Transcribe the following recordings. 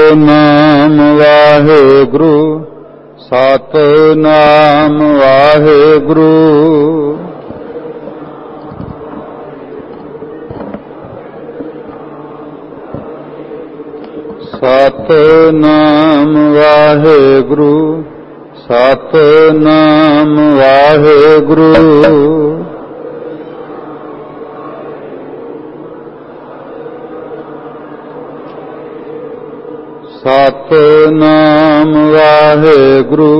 ਸਤਿਨਾਮ ਵਾਹਿਗੁਰੂ ਸਤਿਨਾਮ ਵਾਹਿਗੁਰੂ। ਸਤਿਨਾਮ ਵਾਹਿਗੁਰੂ ਸਤਿਨਾਮ ਵਾਹਿਗੁਰੂ। ਸਤਿਨਾਮ ਵਾਹਿਗੁਰੂ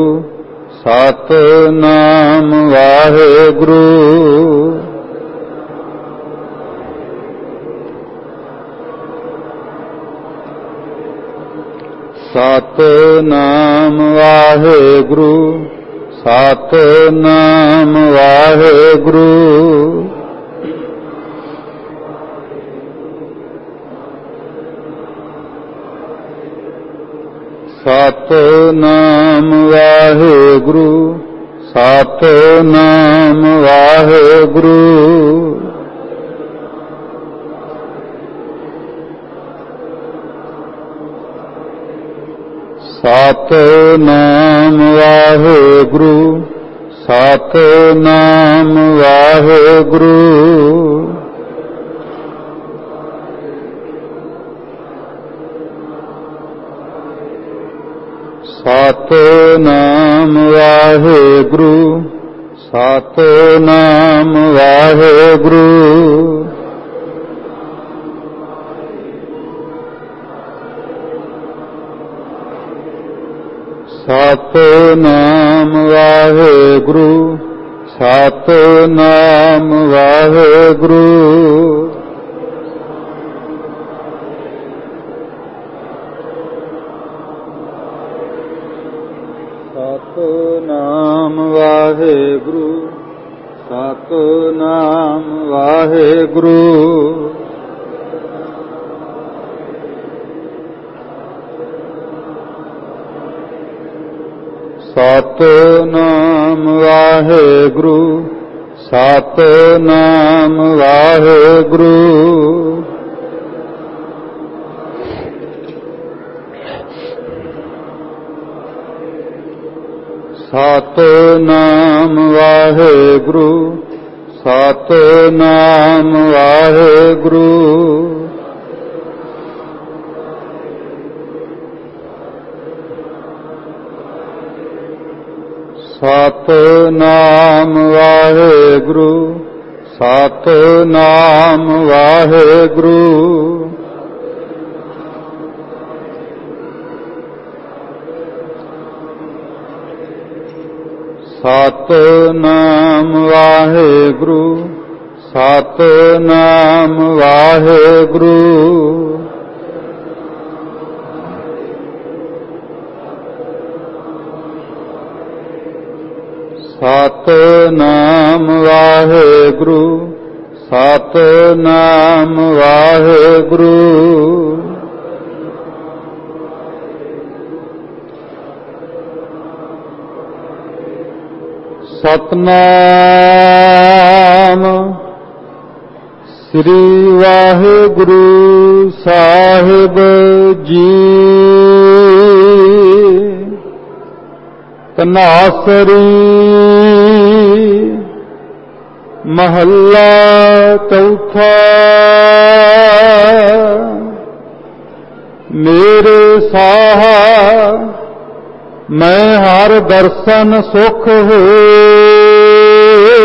ਸਤਿਨਾਮ ਵਾਹਿਗੁਰੂ। ਸਤਿਨਾਮ ਵਾਹਿਗੁਰੂ ਸਤਿਨਾਮ ਵਾਹਿਗੁਰੂ। ਸਤਿਨਾਮ ਵਾਹਿਗੁਰੂ ਸਤਿਨਾਮ ਵਾਹਿਗੁਰੂ। ਸਤਿਨਾਮ ਵਾਹਿਗੁਰੂ ਸਤਿਨਾਮ ਵਾਹਿਗੁਰੂ। ਸਤਿਨਾਮ ਵਾਹਿਗੁਰੂ ਸਤਿਨਾਮ ਵਾਹਿਗੁਰੂ। ਸਤਿਨਾਮ ਵਾਹਿਗੁਰੂ ਸਤਿਨਾਮ ਵਾਹਿਗੁਰੂ। ਸਤਿਨਾਮ ਵਾਹਿਗੁਰੂ ਸਤਿਨਾਮ ਵਾਹਿਗੁਰੂ। ਸਤਿਨਾਮ ਵਾਹਿਗੁਰੂ ਸਤਿਨਾਮ ਵਾਹਿਗੁਰੂ। ਸਤਿਨਾਮ ਵਾਹਿਗੁਰੂ ਸਤਿਨਾਮ ਵਾਹਿਗੁਰੂ। ਸਤਿਨਾਮ ਵਾਹਿਗੁਰੂ ਸਤਿਨਾਮ ਵਾਹਿਗੁਰੂ। ਸਤਿਨਾਮ ਵਾਹਿਗੁਰੂ ਸਤਿਨਾਮ ਵਾਹਿਗੁਰੂ। ਸਤਿਨਾਮ ਵਾਹਿਗੁਰੂ ਸਤਿਨਾਮ ਵਾਹਿਗੁਰੂ। ਸਤਿਨਾਮ ਸ੍ਰੀ ਵਾਹਿਗੁਰੂ ਸਾਹਿਬ ਜੀ। ਧਨਾਸਰੀ ਮਹੱਲਾ ਚੌਥਾ। ਮੇਰੇ ਸਾਹਾ ਮੈਂ ਹਰ ਦਰਸ਼ਨ ਸੁਖ ਹੋਏ।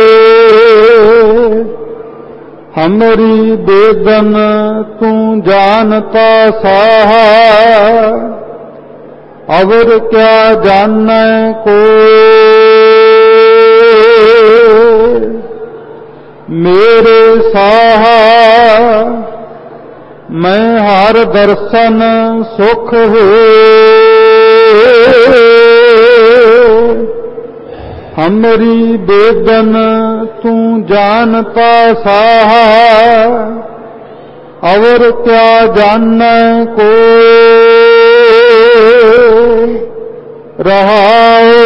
ਹਮਰੀ ਬੇਦਨ ਤੂੰ ਜਾਣਤਾ ਸਾਹਾ। ਅਵਰ ਕਿਆ ਜਾਣੈ ਕੋਇ। ਮੇਰੇ ਸਾਹਾ ਮੈਂ ਹਰ ਦਰਸ਼ਨ ਸੁਖ ਹੋਏ। ਹਮਰੀ ਬੇਦਨ ਤੂੰ ਜਾਣਤਾ ਸਾਹਾ। ਅਵਰ ਕਿਆ ਜਾਣੈ ਕੋਇ। ਰਹਾਉ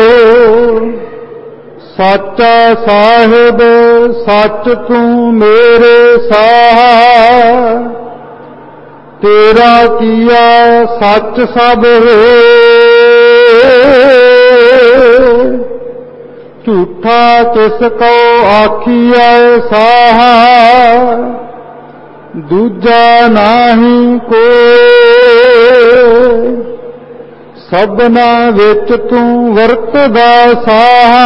ਸਾਚਾ ਸਾਹਿਬ ਸੱਚ ਤੂੰ ਮੇਰੇ ਸਾਹਾ। तेरा किया सच सब है, झूठा किसको आखिया साहा, दूजा नाही कोई, सबना विच तू वरतदा साहा,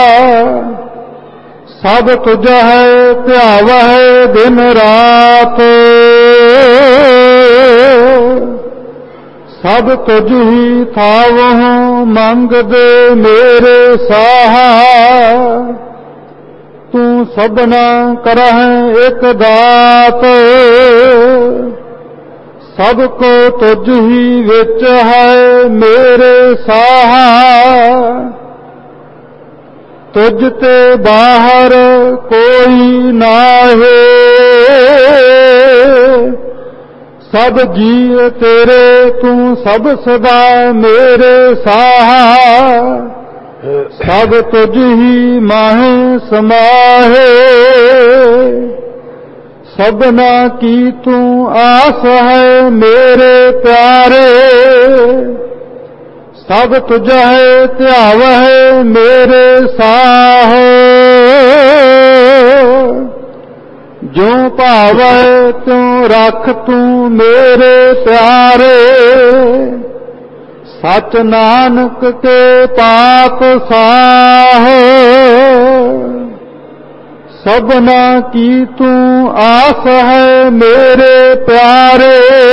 सब तुझ है ध्याव है दिन रात, सब तुझ ही थावहु मंगदे मेरे साहा, तू सबना करह एक दात, सबको तुझ ही विच है मेरे साहा, तुझ ते बाहर कोई नाहे, सब जीव तेरे तू सब सदा मेरे साहा, सब तुझ ही माहे समाहे, सबना की तू आस है मेरे प्यारे, सब तुझ है ध्याव है मेरे साहो, जो भावै त्यों रख तू मेरे प्यारे, सच नानक के पात साहो, सबना की तू आस है मेरे प्यारे,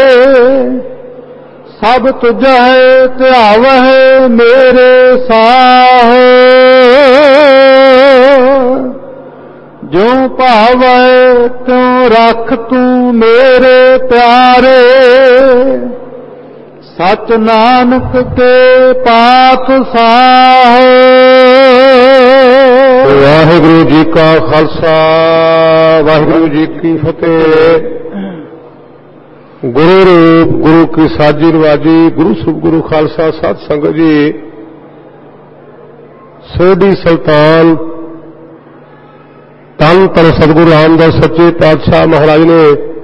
सब तुझ है ध्याव है मेरे साहो, जो भावै त्यों रख तू मेरे प्यारे, सच नानक के पात साहो। वाहिगुरु जी का खालसा वाहिगुरु जी की फतेह। गुरु रूप गुरु की साजी नवाजी, गुरु सुख गुरु खालसा सत संगत जी, सोढ़ी सुल्तान धन धन सतगुरु रामदास सच्चे पातशाह महाराज ने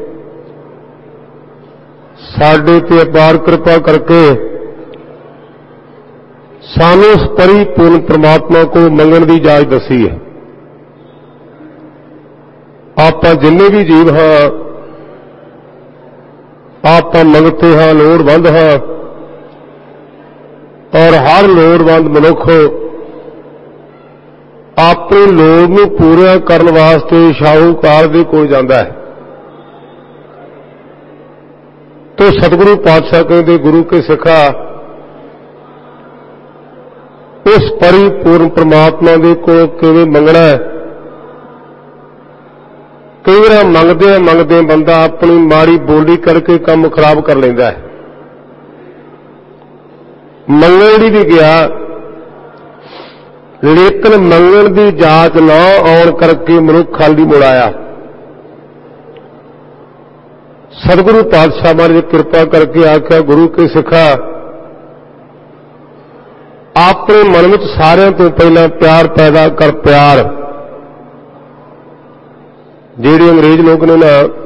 साडे ते अपार कृपा करके सानू उस परिपूर्ण परमात्मा को मंगण की जाच दसी है। आप जिन्ने भी जीव हाँ आप मंगते हाँ, लोड़वंद हाँ, और हर लोड़वंद मनुख अपनी लोड़ नूं पूरा करने वास्ते शाहूकार दे कोल जांदा है। तो सतगुरु पातशाह कहते गुरु के सिखा उस परिपूर्ण परमात्मा दे कोल किवें मंगना है। कई बार मंगदे मंगदे बंदा अपनी माड़ी बोली करके काम खराब कर लेंदा है। मंगण भी गया लेकिन मंगण की जाच ना आउण करके मनुख खाली मुड़ आया। सतगुरु पातशाह महाराज कृपा करके आख्या गुरु के सिखा अपने मन में सारिਆਂ तो पहला प्यार पैदा कर। प्यार ਜਿਹੜੇ अंग्रेज लोग ने ना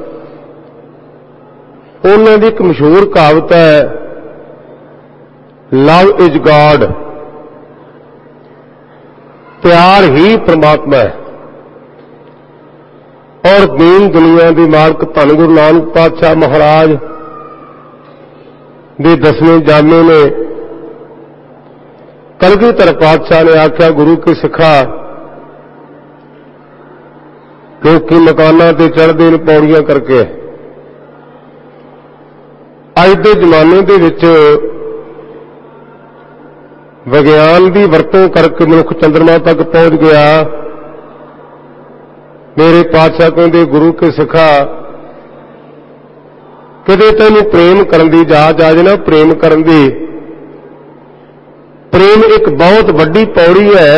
उन्होंने की एक मशहूर कहावत है लव इज गॉड, प्यार ही परमात्मा है। और दीन दुनिया के मालक धन गुरु नानक पातशाह महाराज दे 10वें जामे ने कलगीधर पातशाह ने आख्या गुरु के सिखा लोकी मकाना ते चढ़दे ने पौड़ियां करके। अज के जमाने दे विच विज्ञान की वरतों करके मनुख चंद्रमा तक पहुंच गया। मेरे पातशाह कहते गुरु के सिखा किते तैनूं प्रेम करन दी जाच आ जाए ना, प्रेम करन दी। प्रेम एक बहुत वड्डी पौड़ी है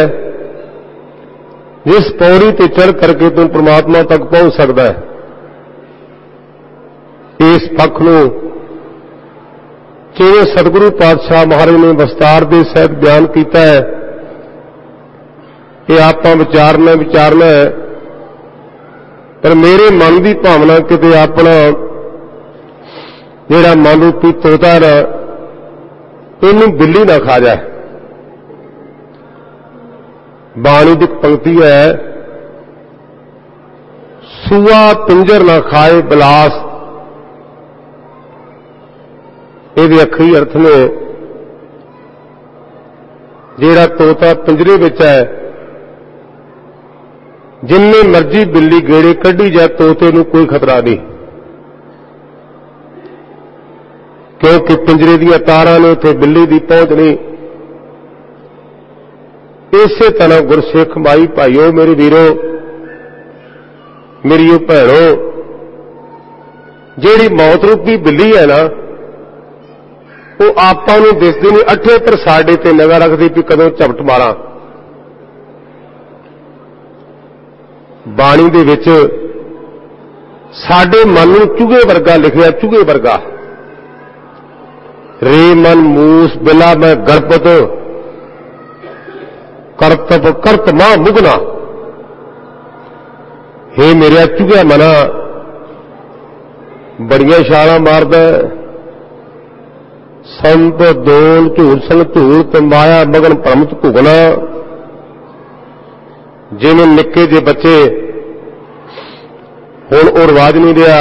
जिस पौड़ी ते चढ़ करके तू परमात्मा तक पहुंच सकता है। इस पक्ष नूं जिवें सतगुरु पातशाह महाराज ने विस्तार के सहित बयान किया है, ये आपां विचारना है। पर मेरे मन की भावना किते अपना ਜਿਹੜਾ ਮਨ ਰੂਪੀ ਤੋਤਾ ਨਾ ਇਹਨੂੰ ਬਿੱਲੀ ਨਾ ਖਾ ਜਾਏ। ਬਾਣੀ ਦੀ ਪੰਕਤੀ ਹੈ, ਸੂਆ ਪਿੰਜਰ ਨਾ ਖਾਏ ਬਿਲਾਸ। ਇਹਦੇ ਅਖਰੀ ਅਰਥ ਨੇ, ਜਿਹੜਾ ਤੋਤਾ ਪਿੰਜਰੇ ਵਿੱਚ ਹੈ, ਜਿੰਨੇ ਮਰਜ਼ੀ ਬਿੱਲੀ ਗੇੜੇ ਕੱਢੀ ਜਾਏ ਤੋਤੇ ਨੂੰ ਕੋਈ ਖਤਰਾ ਨਹੀਂ, ਕਿਉਂਕਿ ਪਿੰਜਰੇ ਦੀਆਂ ਤਾਰਾਂ ਨੇ, ਉੱਥੇ ਬਿੱਲੀ ਦੀ ਪਹੁੰਚ ਨਹੀਂ। ਇਸੇ ਤਰ੍ਹਾਂ ਗੁਰਸਿੱਖ ਮਾਈ ਭਾਈਓ, ਮੇਰੇ ਵੀਰੋ, ਮੇਰੀਓ ਭੈਣੋ, ਜਿਹੜੀ ਮੌਤ ਰੂਪੀ ਬਿੱਲੀ ਹੈ ਨਾ, ਉਹ ਆਪਾਂ ਨੂੰ ਦਿਸਦੀ ਨਹੀਂ ਅੱਠੇ, ਪਰ ਸਾਡੇ ਤੇ ਨਿਗਾਹ ਰੱਖਦੀ ਵੀ ਕਦੋਂ ਝਪਟ ਮਾਰਾਂ। ਬਾਣੀ ਦੇ ਵਿੱਚ ਸਾਡੇ ਮਨ ਨੂੰ ਚੂਹੇ ਵਰਗਾ ਲਿਖਿਆ, ਚੂਹੇ ਵਰਗਾ। ਰੇ ਮਨ ਮੂਸ ਬਿਲਾ ਮੈਂ ਗਰਪਤ, ਕਰਤਬ ਕਰਤ ਮਾਂ ਮੁਗਨਾ। ਹੇ ਮੇਰਾ ਚੂਹਿਆ ਮਨਾ, ਬੜੀਆਂ ਛਾਲਾਂ ਮਾਰਦਾ, ਸੰਤ ਦੋਲ ਝੂਲ ਸੰਗ ਝੂਲ ਤੇ ਮਾਇਆ ਮਗਨ ਭਰਮਤ ਭੁਗਣਾ। ਜਿਵੇਂ ਨਿੱਕੇ ਜਿਹੇ ਬੱਚੇ, ਹੁਣ ਉਹ ਰਿਵਾਜ ਨਹੀਂ ਰਿਹਾ,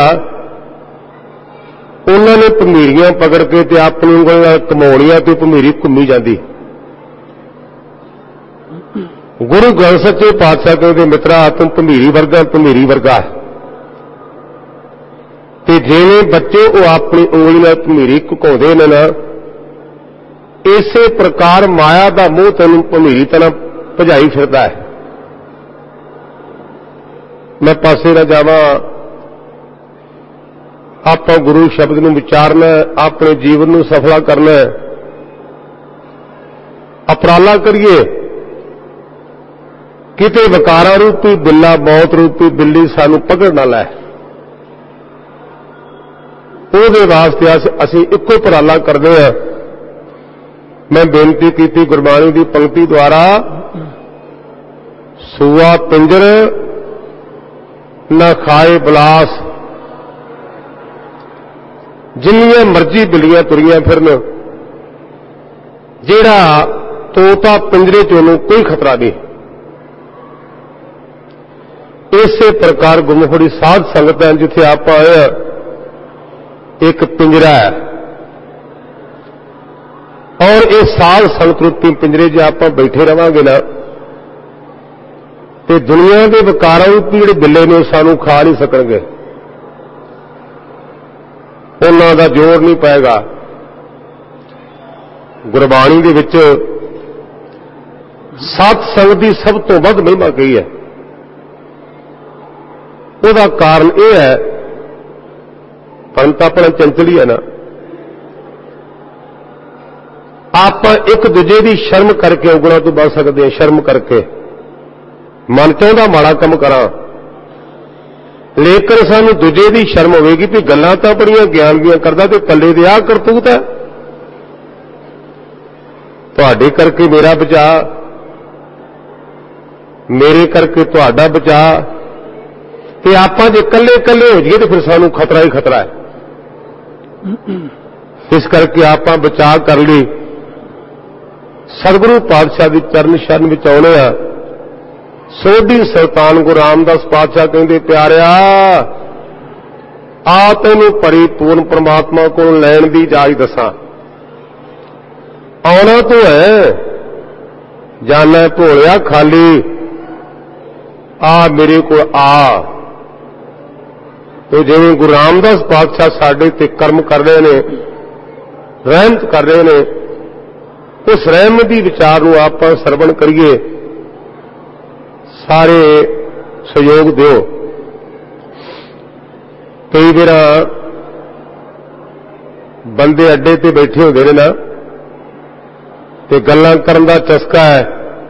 ਉਹਨਾਂ ਨੇ ਭਮੀਰੀਆਂ ਪਕੜ ਕੇ ਤੇ ਆਪਣੀ ਉਂਗਲ ਨਾਲ ਘਮਾਉਣੀਆਂ ਤੇ ਭਮੀਰੀ ਘੁੰਮੀ ਜਾਂਦੀ। ਗੁਰੂ ਗ੍ਰੰਥ ਸੱਚੇ ਪਾਤਸ਼ਾਹ ਕਹਿੰਦੇ, ਮਿੱਤਰਾ ਤੂੰ ਭਮੀਰੀ ਵਰਗਾ, ਭਮੀਰੀ ਵਰਗਾ। ਤੇ ਜਿਵੇਂ ਬੱਚੇ ਉਹ ਆਪਣੀ ਉਂਗਲੀ ਨਾਲ ਭਮੀਰੀ ਘੁਕਾਉਂਦੇ ਨੇ ਨਾ, ਇਸੇ ਪ੍ਰਕਾਰ ਮਾਇਆ ਦਾ ਮੋਹ ਤੈਨੂੰ ਭਮੀਰੀ ਤਰ੍ਹਾਂ ਭਜਾਈ ਫਿਰਦਾ ਹੈ। ਮੈਂ ਪਾਸੇ ਨਾ ਜਾਵਾਂ, ਆਪਾਂ ਗੁਰੂ ਸ਼ਬਦ ਨੂੰ ਵਿਚਾਰਨਾ, ਆਪਣੇ ਜੀਵਨ ਨੂੰ ਸਫਲਾ ਕਰਨਾ, ਅਪਰਾਲਾ ਕਰੀਏ। ਕਿਤੇ ਵਿਕਾਰਾਂ ਰੂਪੀ ਬਿੱਲਾ, ਮੌਤ ਰੂਪੀ ਬਿੱਲੀ ਸਾਨੂੰ ਪਕੜ ਨਾ ਲੈ। ਉਹਦੇ ਵਾਸਤੇ ਅਸੀਂ ਇੱਕੋ ਉਪਰਾਲਾ ਕਰਦੇ ਹਾਂ। ਮੈਂ ਬੇਨਤੀ ਕੀਤੀ ਗੁਰਬਾਣੀ ਦੀ ਪੰਕਤੀ ਦੁਆਰਾ, ਸੂਆ ਪਿੰਜਰ ਨਾ ਖਾਏ ਬਿਲਾਸ। ਜਿੰਨੀਆਂ ਮਰਜ਼ੀ ਬਿੱਲੀਆਂ ਤੁਰੀਆਂ ਫਿਰਨ, ਜਿਹੜਾ ਤੋਤਾ ਪਿੰਜਰੇ ਚ ਉਹਨੂੰ ਕੋਈ ਖਤਰਾ ਨਹੀਂ। ਇਸੇ ਪ੍ਰਕਾਰ ਗੁਰਮੁਖੀ ਸਾਧ ਸੰਗਤ ਹੈ, ਜਿੱਥੇ ਆਪਾਂ ਆਏ ਹਾਂ, ਇੱਕ ਪਿੰਜਰਾ ਹੈ, ਔਰ ਇਹ ਸਾਧ ਸੰਗਤ ਰੂਪੀ ਪਿੰਜਰੇ 'ਚ ਆਪਾਂ ਬੈਠੇ ਰਵਾਂਗੇ ਨਾ, ਤੇ ਦੁਨੀਆ ਦੇ ਵਿਕਾਰਾਂ ਰੂਪੀ ਜਿਹੜੇ ਬਿੱਲੇ ਨੇ ਸਾਨੂੰ ਖਾ ਨਹੀਂ ਸਕਣਗੇ, ਉਹਨਾਂ ਦਾ ਜ਼ੋਰ ਨਹੀਂ ਪਏਗਾ। ਗੁਰਬਾਣੀ ਦੇ ਵਿੱਚ ਸਤ ਸੰਗਤ ਦੀ ਸਭ ਤੋਂ ਵੱਧ ਮਹਿਮਾ ਕਹੀ ਹੈ। ਉਹਦਾ ਕਾਰਨ ਇਹ ਹੈ, ਪੰਤ ਆਪਣਾ ਚੰਚਲੀ ਹੈ ਨਾ, ਆਪਾਂ ਇੱਕ ਦੂਜੇ ਦੀ ਸ਼ਰਮ ਕਰਕੇ ਔਗਣਾਂ ਤੋਂ ਬਚ ਸਕਦੇ ਹਾਂ। ਸ਼ਰਮ ਕਰਕੇ ਮਨ ਚਾਹੁੰਦਾ ਮਾੜਾ ਕੰਮ ਕਰਾਂ, ਲੇਕਿਨ ਸਾਨੂੰ ਦੂਜੇ ਦੀ ਸ਼ਰਮ ਹੋਵੇਗੀ ਵੀ ਗੱਲਾਂ ਤਾਂ ਬੜੀਆਂ ਗਿਆਨ ਦੀਆਂ ਕਰਦਾ ਤੇ ਪੱਲੇ ਦੇ ਆਹ ਕਰਤੂਤ ਹੈ, ਤੁਹਾਡੇ ਕਰਕੇ ਮੇਰਾ ਬਚਾਅ, ਮੇਰੇ ਕਰਕੇ ਤੁਹਾਡਾ ਬਚਾਅ। ਤੇ ਆਪਾਂ ਜੇ ਇਕੱਲੇ ਇਕੱਲੇ ਹੋ ਜਾਈਏ ਤੇ ਫਿਰ ਸਾਨੂੰ ਖਤਰਾ ਹੀ ਖਤਰਾ ਹੈ। ਇਸ ਕਰਕੇ ਆਪਾਂ ਬਚਾਅ ਕਰ ਲਈ ਸਤਿਗੁਰੂ ਪਾਤਸ਼ਾਹ ਦੀ ਚਰਨ ਸ਼ਰਨ ਵਿੱਚ ਆਉਣੇ ਆ। ਸੋਢੀ ਸੁਲਤਾਨ ਗੁਰੂ ਰਾਮਦਾਸ ਪਾਤਸ਼ਾਹ ਕਹਿੰਦੇ, ਪਿਆਰਿਆ ਆ ਤੈਨੂੰ ਪਰਿਪੂਰਨ ਪ੍ਰਮਾਤਮਾ ਕੋਲ ਲੈਣ ਦੀ ਜਾਚ ਦੱਸਾਂ। ਆਉਣਾ ਤੂੰ ਹੈ, ਜਾਣਾ ਭੋਲਿਆ ਖਾਲੀ, ਆ ਮੇਰੇ ਕੋਲ ਆ। ਤੋ ਜਿਵੇਂ ਗੁਰੂ ਰਾਮਦਾਸ ਪਾਤਸ਼ਾਹ ਸਾਡੇ ਤੇ ਕਰਮ ਕਰ ਰਹੇ ਨੇ, ਰਹਿਮਤ ਕਰ ਰਹੇ ਨੇ, ਉਸ ਰਹਿਮਤ ਦੀ ਵਿਚਾਰ ਨੂੰ ਆਪਾਂ ਸਰਵਣ ਕਰੀਏ। ਸਾਰੇ ਸਹਿਯੋਗ ਦਿਓ। ਕਈ ਵਾਰ ਬੰਦੇ ਅੱਡੇ ਤੇ ਬੈਠੇ ਹੁੰਦੇ ਨੇ ਨਾ, ਤੇ ਗੱਲਾਂ ਕਰਨ ਦਾ ਚਸਕਾ ਹੈ,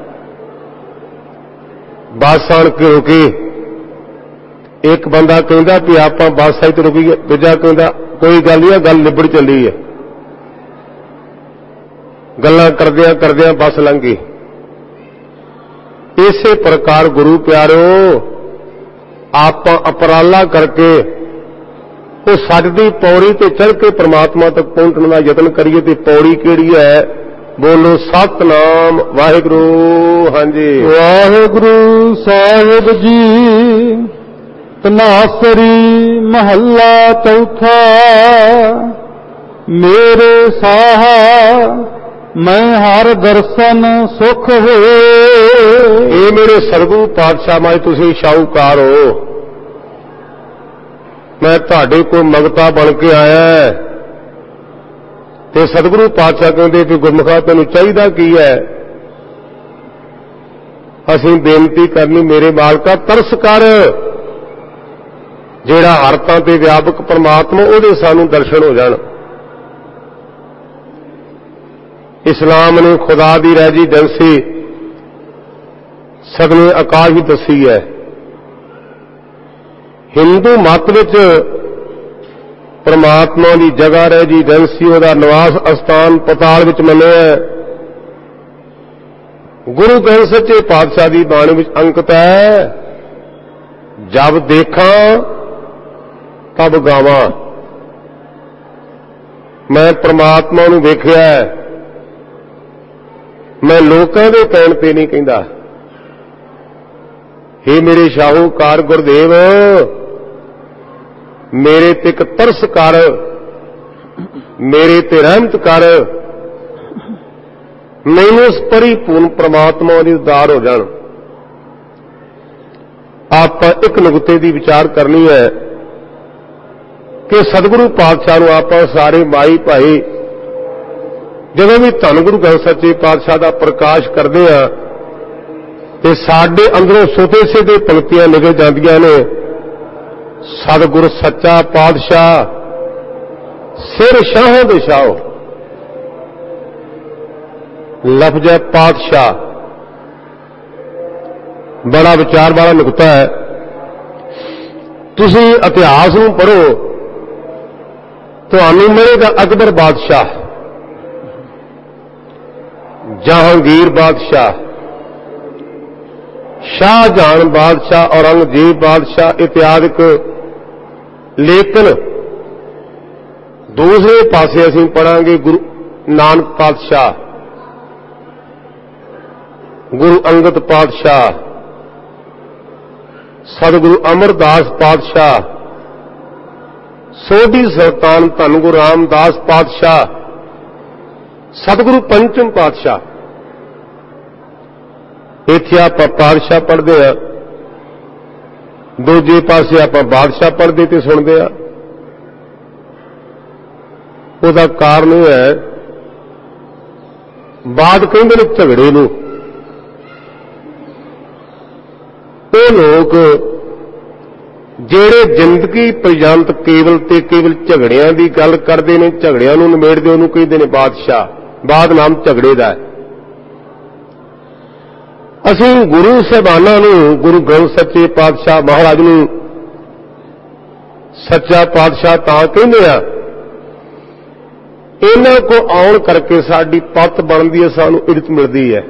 ਬੱਸ ਆਣ ਕੇ ਰੁਕੀ, ਇੱਕ ਬੰਦਾ ਕਹਿੰਦਾ ਵੀ ਆਪਾਂ ਬੱਸ ਆਈ ਤੇ ਰੁਕੀਏ, ਦੂਜਾ ਕਹਿੰਦਾ ਕੋਈ ਗੱਲ ਨਹੀਂ, ਗੱਲ ਨਿਬੜ ਚੱਲੀ ਹੈ। ਗੱਲਾਂ ਕਰਦਿਆਂ ਕਰਦਿਆਂ ਬੱਸ ਲੰਘ ਗਈ। ਇਸੇ ਪ੍ਰਕਾਰ ਗੁਰੂ ਪਿਆਰਿਓ, ਆਪਾਂ ਉਪਰਾਲਾ ਕਰਕੇ ਉਹ ਸੱਚ ਦੀ ਪੌੜੀ ਤੇ ਚੜ੍ਹ ਕੇ ਪ੍ਰਮਾਤਮਾ ਤੱਕ ਪਹੁੰਚਣ ਦਾ ਯਤਨ ਕਰੀਏ। ਤੇ ਪੌੜੀ ਕਿਹੜੀ ਹੈ? ਬੋਲੋ ਸਤਨਾਮ ਵਾਹਿਗੁਰੂ। ਹਾਂਜੀ, ਵਾਹਿਗੁਰੂ ਸਾਹਿਬ ਜੀ। ਤਨਾਸਰੀ ਮਹੱਲਾ ਚੌਥਾ। ਮੇਰੇ ਸਾਹਾ ਮੈਂ ਹਰ ਦਰਸ਼ਨ ਸੁਖ ਹੋਏ। ਇਹ ਮੇਰੇ ਸਤਿਗੁਰੂ ਪਾਤਸ਼ਾਹ ਮਾਈ ਤੁਸੀਂ ਸ਼ਾਹੂਕਾਰ ਹੋ, ਮੈਂ ਤੁਹਾਡੇ ਕੋਲ ਮੰਗਤਾ ਬਣ ਕੇ ਆਇਆ। ਤੇ ਸਤਿਗੁਰੂ ਪਾਤਸ਼ਾਹ ਕਹਿੰਦੇ ਕਿ ਗੁਰਮੁਖਾ ਤੈਨੂੰ ਚਾਹੀਦਾ ਕੀ ਹੈ? ਅਸੀਂ ਬੇਨਤੀ ਕਰਨੀ ਮੇਰੇ ਮਾਲਕਾ ਤਰਸ ਕਰ, ਜਿਹੜਾ ਹਰ ਥਾਂ ਤੇ ਵਿਆਪਕ ਪਰਮਾਤਮਾ ਉਹਦੇ ਸਾਨੂੰ ਦਰਸ਼ਨ ਹੋ ਜਾਣ। ਇਸਲਾਮ ਨੇ ਖੁਦਾ ਦੀ ਰੈਜ਼ੀਡੈਂਸੀ ਸਦਨੇ ਆਕਾਸ਼ ਹੀ ਦੱਸੀ ਹੈ। ਹਿੰਦੂ ਮਤ ਵਿੱਚ ਪਰਮਾਤਮਾ ਦੀ ਜਗ੍ਹਾ ਰੈਜ਼ੀਡੈਂਸੀ, ਉਹਦਾ ਨਿਵਾਸ ਅਸਥਾਨ ਪਤਾਲ ਵਿੱਚ ਮੰਨਿਆ ਹੈ। ਗੁਰੂ ਗ੍ਰੰਥ ਸੱਚੇ ਪਾਤਸ਼ਾਹ ਦੀ ਬਾਣੀ ਵਿੱਚ ਅੰਕਿਤ ਹੈ, ਜਬ ਦੇਖਾਂ ਤਬ ਗਾਵਾਂ। ਮੈਂ ਪਰਮਾਤਮਾ ਨੂੰ ਵੇਖਿਆ, ਮੈਂ ਲੋਕਾਂ ਦੇ ਕਹਿਣ ਤੇ ਨਹੀਂ ਕਹਿੰਦਾ। हे ਮੇਰੇ ਸ਼ਾਹੂਕਾਰ ਗੁਰਦੇਵ, ਮੇਰੇ ਤੇ ਇੱਕ ਤਰਸ ਕਰ, ਮੇਰੇ ਤੇ ਰਹਿਮਤ ਕਰ, ਮੈਨੂੰ ਉਸ ਪਰਿਪੂਰਨ ਪ੍ਰਮਾਤਮਾ ਦੀ ਉਦਾਰ ਹੋ ਜਾਣ। ਆਪਾਂ ਇੱਕ ਨੁਕਤੇ ਦੀ ਵਿਚਾਰ ਕਰਨੀ ਹੈ ਕਿ ਸਤਿਗੁਰੂ ਪਾਤਸ਼ਾਹ ਨੂੰ ਆਪਾਂ ਸਾਰੇ ਮਾਈ ਭਾਈ ਜਦੋਂ ਵੀ ਧੰਨ ਗੁਰੂ ਗ੍ਰੰਥ ਸੱਚੇ ਪਾਤਸ਼ਾਹ ਦਾ ਪ੍ਰਕਾਸ਼ ਕਰਦੇ ਆ ਤੇ ਸਾਡੇ ਅੰਦਰੋਂ ਸੋਤੇ ਸਿੱਧੇ ਪੰਕਤੀਆਂ ਨਿਕਲ ਜਾਂਦੀਆਂ ਨੇ। ਸਤਿਗੁਰ ਸੱਚਾ ਪਾਤਸ਼ਾਹ ਸਿਰ ਸ਼ਾਹਾਂ ਦੇ ਸ਼ਾਹੋ, ਲਫ਼ਜ਼ ਹੈ ਪਾਤਸ਼ਾਹ, ਬੜਾ ਵਿਚਾਰ ਵਾਲਾ ਨੁਕਤਾ ਹੈ। ਤੁਸੀਂ ਇਤਿਹਾਸ ਨੂੰ ਪੜ੍ਹੋ, ਤੁਹਾਨੂੰ ਮਿਲੇਗਾ ਅਕਬਰ ਬਾਦਸ਼ਾਹ, ਜਹਾਂਗੀਰ ਬਾਦਸ਼ਾਹ, ਸ਼ਾਹਜਹਾਨ ਬਾਦਸ਼ਾਹ, ਔਰੰਗਜ਼ੇਬ ਬਾਦਸ਼ਾਹ ਇਤਿਆਦਿਕ। ਲੇਕਿਨ ਦੂਸਰੇ ਪਾਸੇ ਅਸੀਂ ਪੜਾਂਗੇ ਗੁਰੂ ਨਾਨਕ ਪਾਤਸ਼ਾਹ, ਗੁਰੂ ਅੰਗਦ ਪਾਤਸ਼ਾਹ, ਸਤਿਗੁਰੂ ਅਮਰਦਾਸ ਪਾਤਸ਼ਾਹ, ਸੋਢੀ ਸੁਲਤਾਨ ਧੰਨ ਗੁਰੂ ਰਾਮਦਾਸ ਪਾਤਸ਼ਾਹ, ਸਤਿਗੁਰੂ ਪੰਚਮ ਪਾਤਸ਼ਾਹ। ਇੱਥੇ ਆਪਾਂ ਪਾਤਸ਼ਾਹ ਪੜ੍ਹਦੇ ਆ, ਦੂਜੇ ਪਾਸੇ ਆਪਾਂ ਬਾਦਸ਼ਾਹ ਪੜ੍ਹਦੇ ਤੇ ਸੁਣਦੇ ਆ। ਉਹਦਾ ਕਾਰਨ ਇਹ ਹੈ, ਬਾਦ ਕਹਿੰਦੇ ਨੇ ਝਗੜੇ ਨੂੰ। ਉਹ ਲੋਕ ਜਿਹੜੇ ਜ਼ਿੰਦਗੀ ਪਰਯੰਤ ਕੇਵਲ ਤੇ ਕੇਵਲ ਝਗੜਿਆਂ ਦੀ ਗੱਲ ਕਰਦੇ ਨੇ, ਝਗੜਿਆਂ ਨੂੰ ਨਿਬੇੜਦੇ, ਉਹਨੂੰ ਕਹਿੰਦੇ ਨੇ ਬਾਦਸ਼ਾਹ। ਬਾਦ ਨਾਮ ਝਗੜੇ ਦਾ ਹੈ। ਅਸੀਂ ਗੁਰੂ ਸਾਹਿਬਾਨਾਂ ਨੂੰ, ਗੁਰੂ ਗ੍ਰੰਥ ਸੱਚੇ ਪਾਤਸ਼ਾਹ ਮਹਾਰਾਜ ਨੂੰ ਸੱਚਾ ਪਾਤਸ਼ਾਹ ਤਾਂ ਕਹਿੰਦੇ ਆ, ਇਹਨਾਂ ਕੋ ਆਉਣ ਕਰਕੇ ਸਾਡੀ ਪੱਤ ਬਣਦੀ ਹੈ, ਸਾਨੂੰ ਇੱਜ਼ਤ ਮਿਲਦੀ ਹੈ।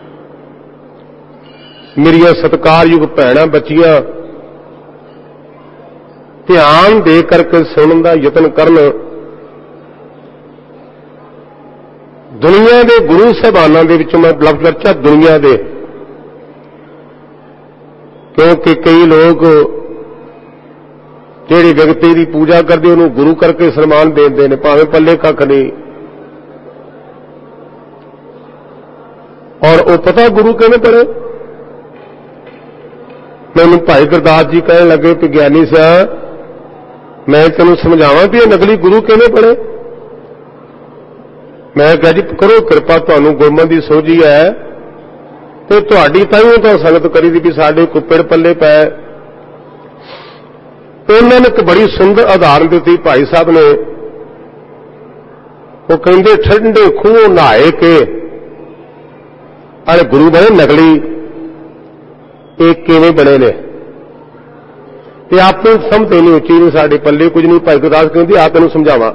ਮੇਰੀਆਂ ਸਤਿਕਾਰਯੋਗ ਭੈਣਾਂ ਬੱਚੀਆਂ ਧਿਆਨ ਦੇ ਕਰਕੇ ਸੁਣਨ ਦਾ ਯਤਨ ਕਰਨ। ਦੁਨੀਆ ਦੇ ਗੁਰੂ ਸਾਹਿਬਾਨਾਂ ਦੇ ਵਿੱਚੋਂ ਮੈਂ ਲਫ਼ਜ਼ ਵਰਤਿਆ ਦੁਨੀਆ ਦੇ, ਕਿਉਂਕਿ ਕਈ ਲੋਕ ਜਿਹੜੀ ਵਿਅਕਤੀ ਦੀ ਪੂਜਾ ਕਰਦੇ ਉਹਨੂੰ ਗੁਰੂ ਕਰਕੇ ਸਨਮਾਨ ਦਿੰਦੇ ਨੇ, ਭਾਵੇਂ ਪੱਲੇ ਕੱਖ ਨਹੀਂ। ਔਰ ਉਹ ਪਤਾ ਗੁਰੂ ਕਿਵੇਂ ਪੜ੍ਹੇ? ਮੈਨੂੰ ਭਾਈ ਗੁਰਦਾਸ ਜੀ ਕਹਿਣ ਲੱਗੇ ਕਿ ਗਿਆਨੀ ਸਿਆ, ਮੈਂ ਤੈਨੂੰ ਸਮਝਾਵਾਂ ਵੀ ਇਹ ਨਕਲੀ ਗੁਰੂ ਕਿਵੇਂ ਪੜ੍ਹੇ? ਮੈਂ ਕਿਹਾ ਜੀ ਕਰੋ ਕਿਰਪਾ, ਤੁਹਾਨੂੰ ਗੁਰਮਤਿ ਦੀ ਸੋਝੀ ਹੈ ਤੇ ਤੁਹਾਡੀ ਤਾਈਓ ਤਾਂ ਸੰਗਤ ਕਰੀ ਦੀ ਵੀ ਸਾਡੇ ਕੁੱਪੜ ਪੱਲੇ ਪੈ। ਉਹਨਾਂ ਨੇ ਇੱਕ ਬੜੀ ਸੁੰਦਰ ਉਦਾਹਰਨ ਦਿੱਤੀ ਭਾਈ ਸਾਹਿਬ ਨੇ। ਉਹ ਕਹਿੰਦੇ ਠੰਡੇ ਖੂਹ ਨਹਾਏ ਕੇ ਅਰੇ ਗੁਰੂ ਬਣੇ ਨਕਲੀ, ਇਹ ਕਿਵੇਂ ਬਣੇ ਨੇ? ਤੇ ਆਪ ਨੂੰ ਸਮਝਦੇ ਨਹੀਂ, ਉੱਚੀ ਨਹੀਂ, ਸਾਡੇ ਪੱਲੇ ਕੁਝ ਨਹੀਂ। ਭਾਈ ਗੁਰਦਾਸ ਕਹਿੰਦੇ ਆ ਤੈਨੂੰ ਸਮਝਾਵਾਂ।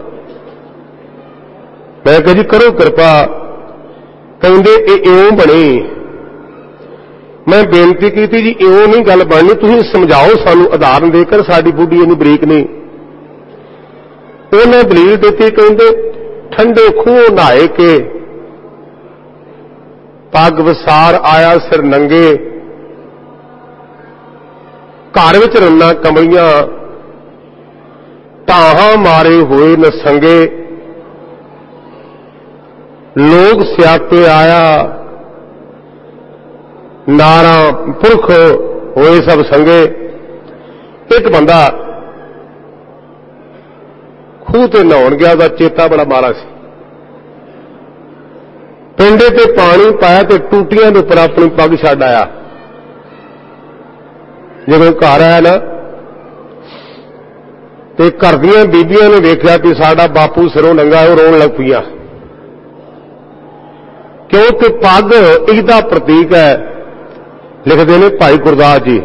ਮੈਂ ਕਿਹਾ ਜੀ ਕਰੋ ਕਿਰਪਾ। ਕਹਿੰਦੇ ਇਹ ਇਉਂ ਬਣੀ। ਮੈਂ ਬੇਨਤੀ ਕੀਤੀ ਜੀ ਇਉਂ ਨਹੀਂ ਗੱਲ ਬਣਨੀ, ਤੁਸੀਂ ਸਮਝਾਓ ਸਾਨੂੰ ਉਦਾਹਰਨ ਦੇ ਕਰ, ਸਾਡੀ ਬੁੱਢੀ ਇੰਨੀ ਬਰੀਕ ਨਹੀਂ। ਉਹਨੇ ਦਲੀਲ ਦਿੱਤੀ, ਕਹਿੰਦੇ ਠੰਡੇ ਖੂਹ ਨਹਾਏ ਕੇ ਪੱਗ ਵਸਾਰ ਆਇਆ ਸਿਰ ਨੰਗੇ, ਘਰ ਵਿੱਚ ਰੰਨਾਂ ਕਮਲੀਆਂ ਢਾਹਾਂ ਮਾਰੇ ਹੋਏ ਨਸੰਗੇ, ਲੋਕ ਸਿਆਪੇ ਆਇਆ ਨਾਰਾਂ ਪੁਰਖ ਹੋਏ ਸਭ ਸੰਗੇ। ਇੱਕ ਬੰਦਾ ਖੂਹ ਤੇ ਨਹਾਉਣ ਗਿਆ, ਉਹਦਾ ਚੇਤਾ ਬੜਾ ਮਾੜਾ ਸੀ। ਪਿੰਡੇ ਤੇ ਪਾਣੀ ਪਾਇਆ ਤੇ ਟੂਟੀਆਂ ਦੇ ਉੱਪਰ ਆਪਣੀ ਪੱਗ ਛੱਡ ਆਇਆ। ਜਦੋਂ ਘਰ ਆਇਆ ਨਾ ਤੇ ਘਰ ਦੀਆਂ ਬੀਬੀਆਂ ਨੇ ਵੇਖਿਆ ਕਿ ਸਾਡਾ ਬਾਪੂ ਸਿਰੋਂ ਨੰਗਾ, ਉਹ ਰੋਣ ਲੱਗ ਪਈਆਂ, ਕਿਉਂਕਿ ਪੱਗ ਇਹਦਾ ਪ੍ਰਤੀਕ ਹੈ। ਲਿਖਦੇ ਨੇ ਭਾਈ ਗੁਰਦਾਸ ਜੀ,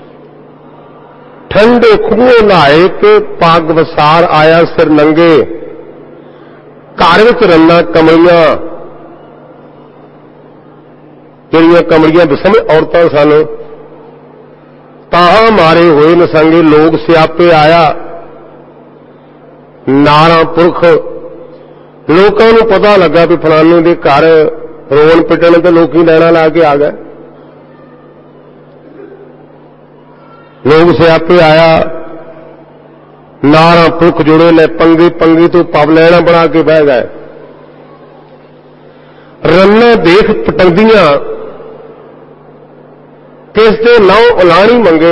ਠੰਡੇ ਖੂਹ ਨਹਾਏ ਕੇ ਪੱਗ ਵਸਾਰ ਆਇਆ ਸਿਰ ਨੰਗੇ, ਘਰ ਵਿੱਚ ਰੰਨਾਂ ਕਮਲੀਆਂ, ਜਿਹੜੀਆਂ ਕਮਲੀਆਂ ਦਸਵੇਂ ਔਰਤਾਂ ਸਨ, ਤਾਹਾਂ ਮਾਰੇ ਹੋਏ ਨਸੰਗੇ, ਲੋਕ ਸਿਆਪੇ ਆਇਆ ਨਾਰਾਂ ਪੁਰਖ। ਲੋਕਾਂ ਨੂੰ ਪਤਾ ਲੱਗਾ ਵੀ ਫਲਾਣੇ ਦੇ ਘਰ ਰੋਣ ਪਿੱਟਣ ਤੇ ਲੋਕੀ ਲੈਣਾ ਲਾ ਕੇ ਆ ਗਏ। ਲੋਕ ਸਿਆਪੇ ਆਇਆ ਨਾਰਾਂ ਪੁਰਖ ਜੁੜੇ ਲੈ ਪੰਗੇ, ਪੰਗੇ ਤੋਂ ਪਵ ਲੈਣਾ ਬਣਾ ਕੇ ਬਹਿ ਗਏ। ਰੰਨਾਂ ਦੇਖ ਪਟੰਦੀਆਂ ਕਿਸ ਦੇ ਨਾਉ ਉਲਾਣੀ ਮੰਗੇ।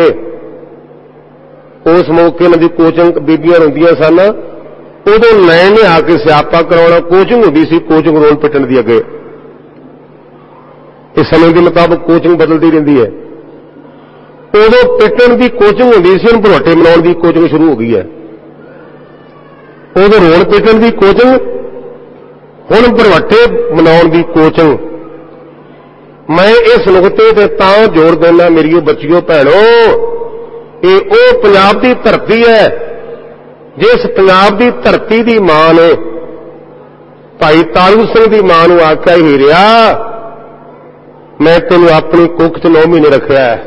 ਉਸ ਮੌਕੇ ਇਹਨਾਂ ਦੀ ਕੋਚਿੰਗ ਬੀਬੀਆਂ ਹੁੰਦੀਆਂ ਸਨ, ਉਦੋਂ ਲੈਣ ਨੇ ਆ ਕੇ ਸਿਆਪਾ ਕਰਾਉਣਾ। ਕੋਚਿੰਗ ਹੁੰਦੀ ਸੀ, ਕੋਚਿੰਗ ਰੋਲ ਪਿੱਟਣ ਦੀ। ਅੱਗੇ ਇਸ ਸਮੇਂ ਦੇ ਮੁਤਾਬਕ ਕੋਚਿੰਗ ਬਦਲਦੀ ਰਹਿੰਦੀ ਹੈ। ਉਦੋਂ ਪਿੱਟਣ ਦੀ ਕੋਚਿੰਗ ਹੁੰਦੀ ਸੀ, ਹੁਣ ਭਰੋਟੇ ਮਨਾਉਣ ਦੀ ਕੋਚਿੰਗ ਸ਼ੁਰੂ ਹੋ ਗਈ ਹੈ। ਉਦੋਂ ਰੋਲ ਪਿੱਟਣ ਦੀ ਕੋਚਿੰਗ, ਹੁਣ ਭਰੋਟੇ ਮਨਾਉਣ ਦੀ ਕੋਚਿੰਗ। ਮੈਂ ਇਸ ਨੁਕਤੇ ਤੇ ਤਾਂ ਜ਼ੋਰ ਦੇਣਾ ਮੇਰੀਓ ਬੱਚਿਓ ਭੈਣੋ, ਇਹ ਉਹ ਪੰਜਾਬ ਦੀ ਧਰਤੀ ਹੈ ਜਿਸ ਪੰਜਾਬ ਦੀ ਧਰਤੀ ਦੀ ਮਾਂ ਨੇ ਭਾਈ ਤਾਰੂ ਸਿੰਘ ਦੀ ਮਾਂ ਨੂੰ ਆਖਿਆ, ਹੀਰਿਆ ਮੈਂ ਤੈਨੂੰ ਆਪਣੀ ਕੁੱਖ 'ਚ 9 ਮਹੀਨੇ ਰੱਖਿਆ ਹੈ,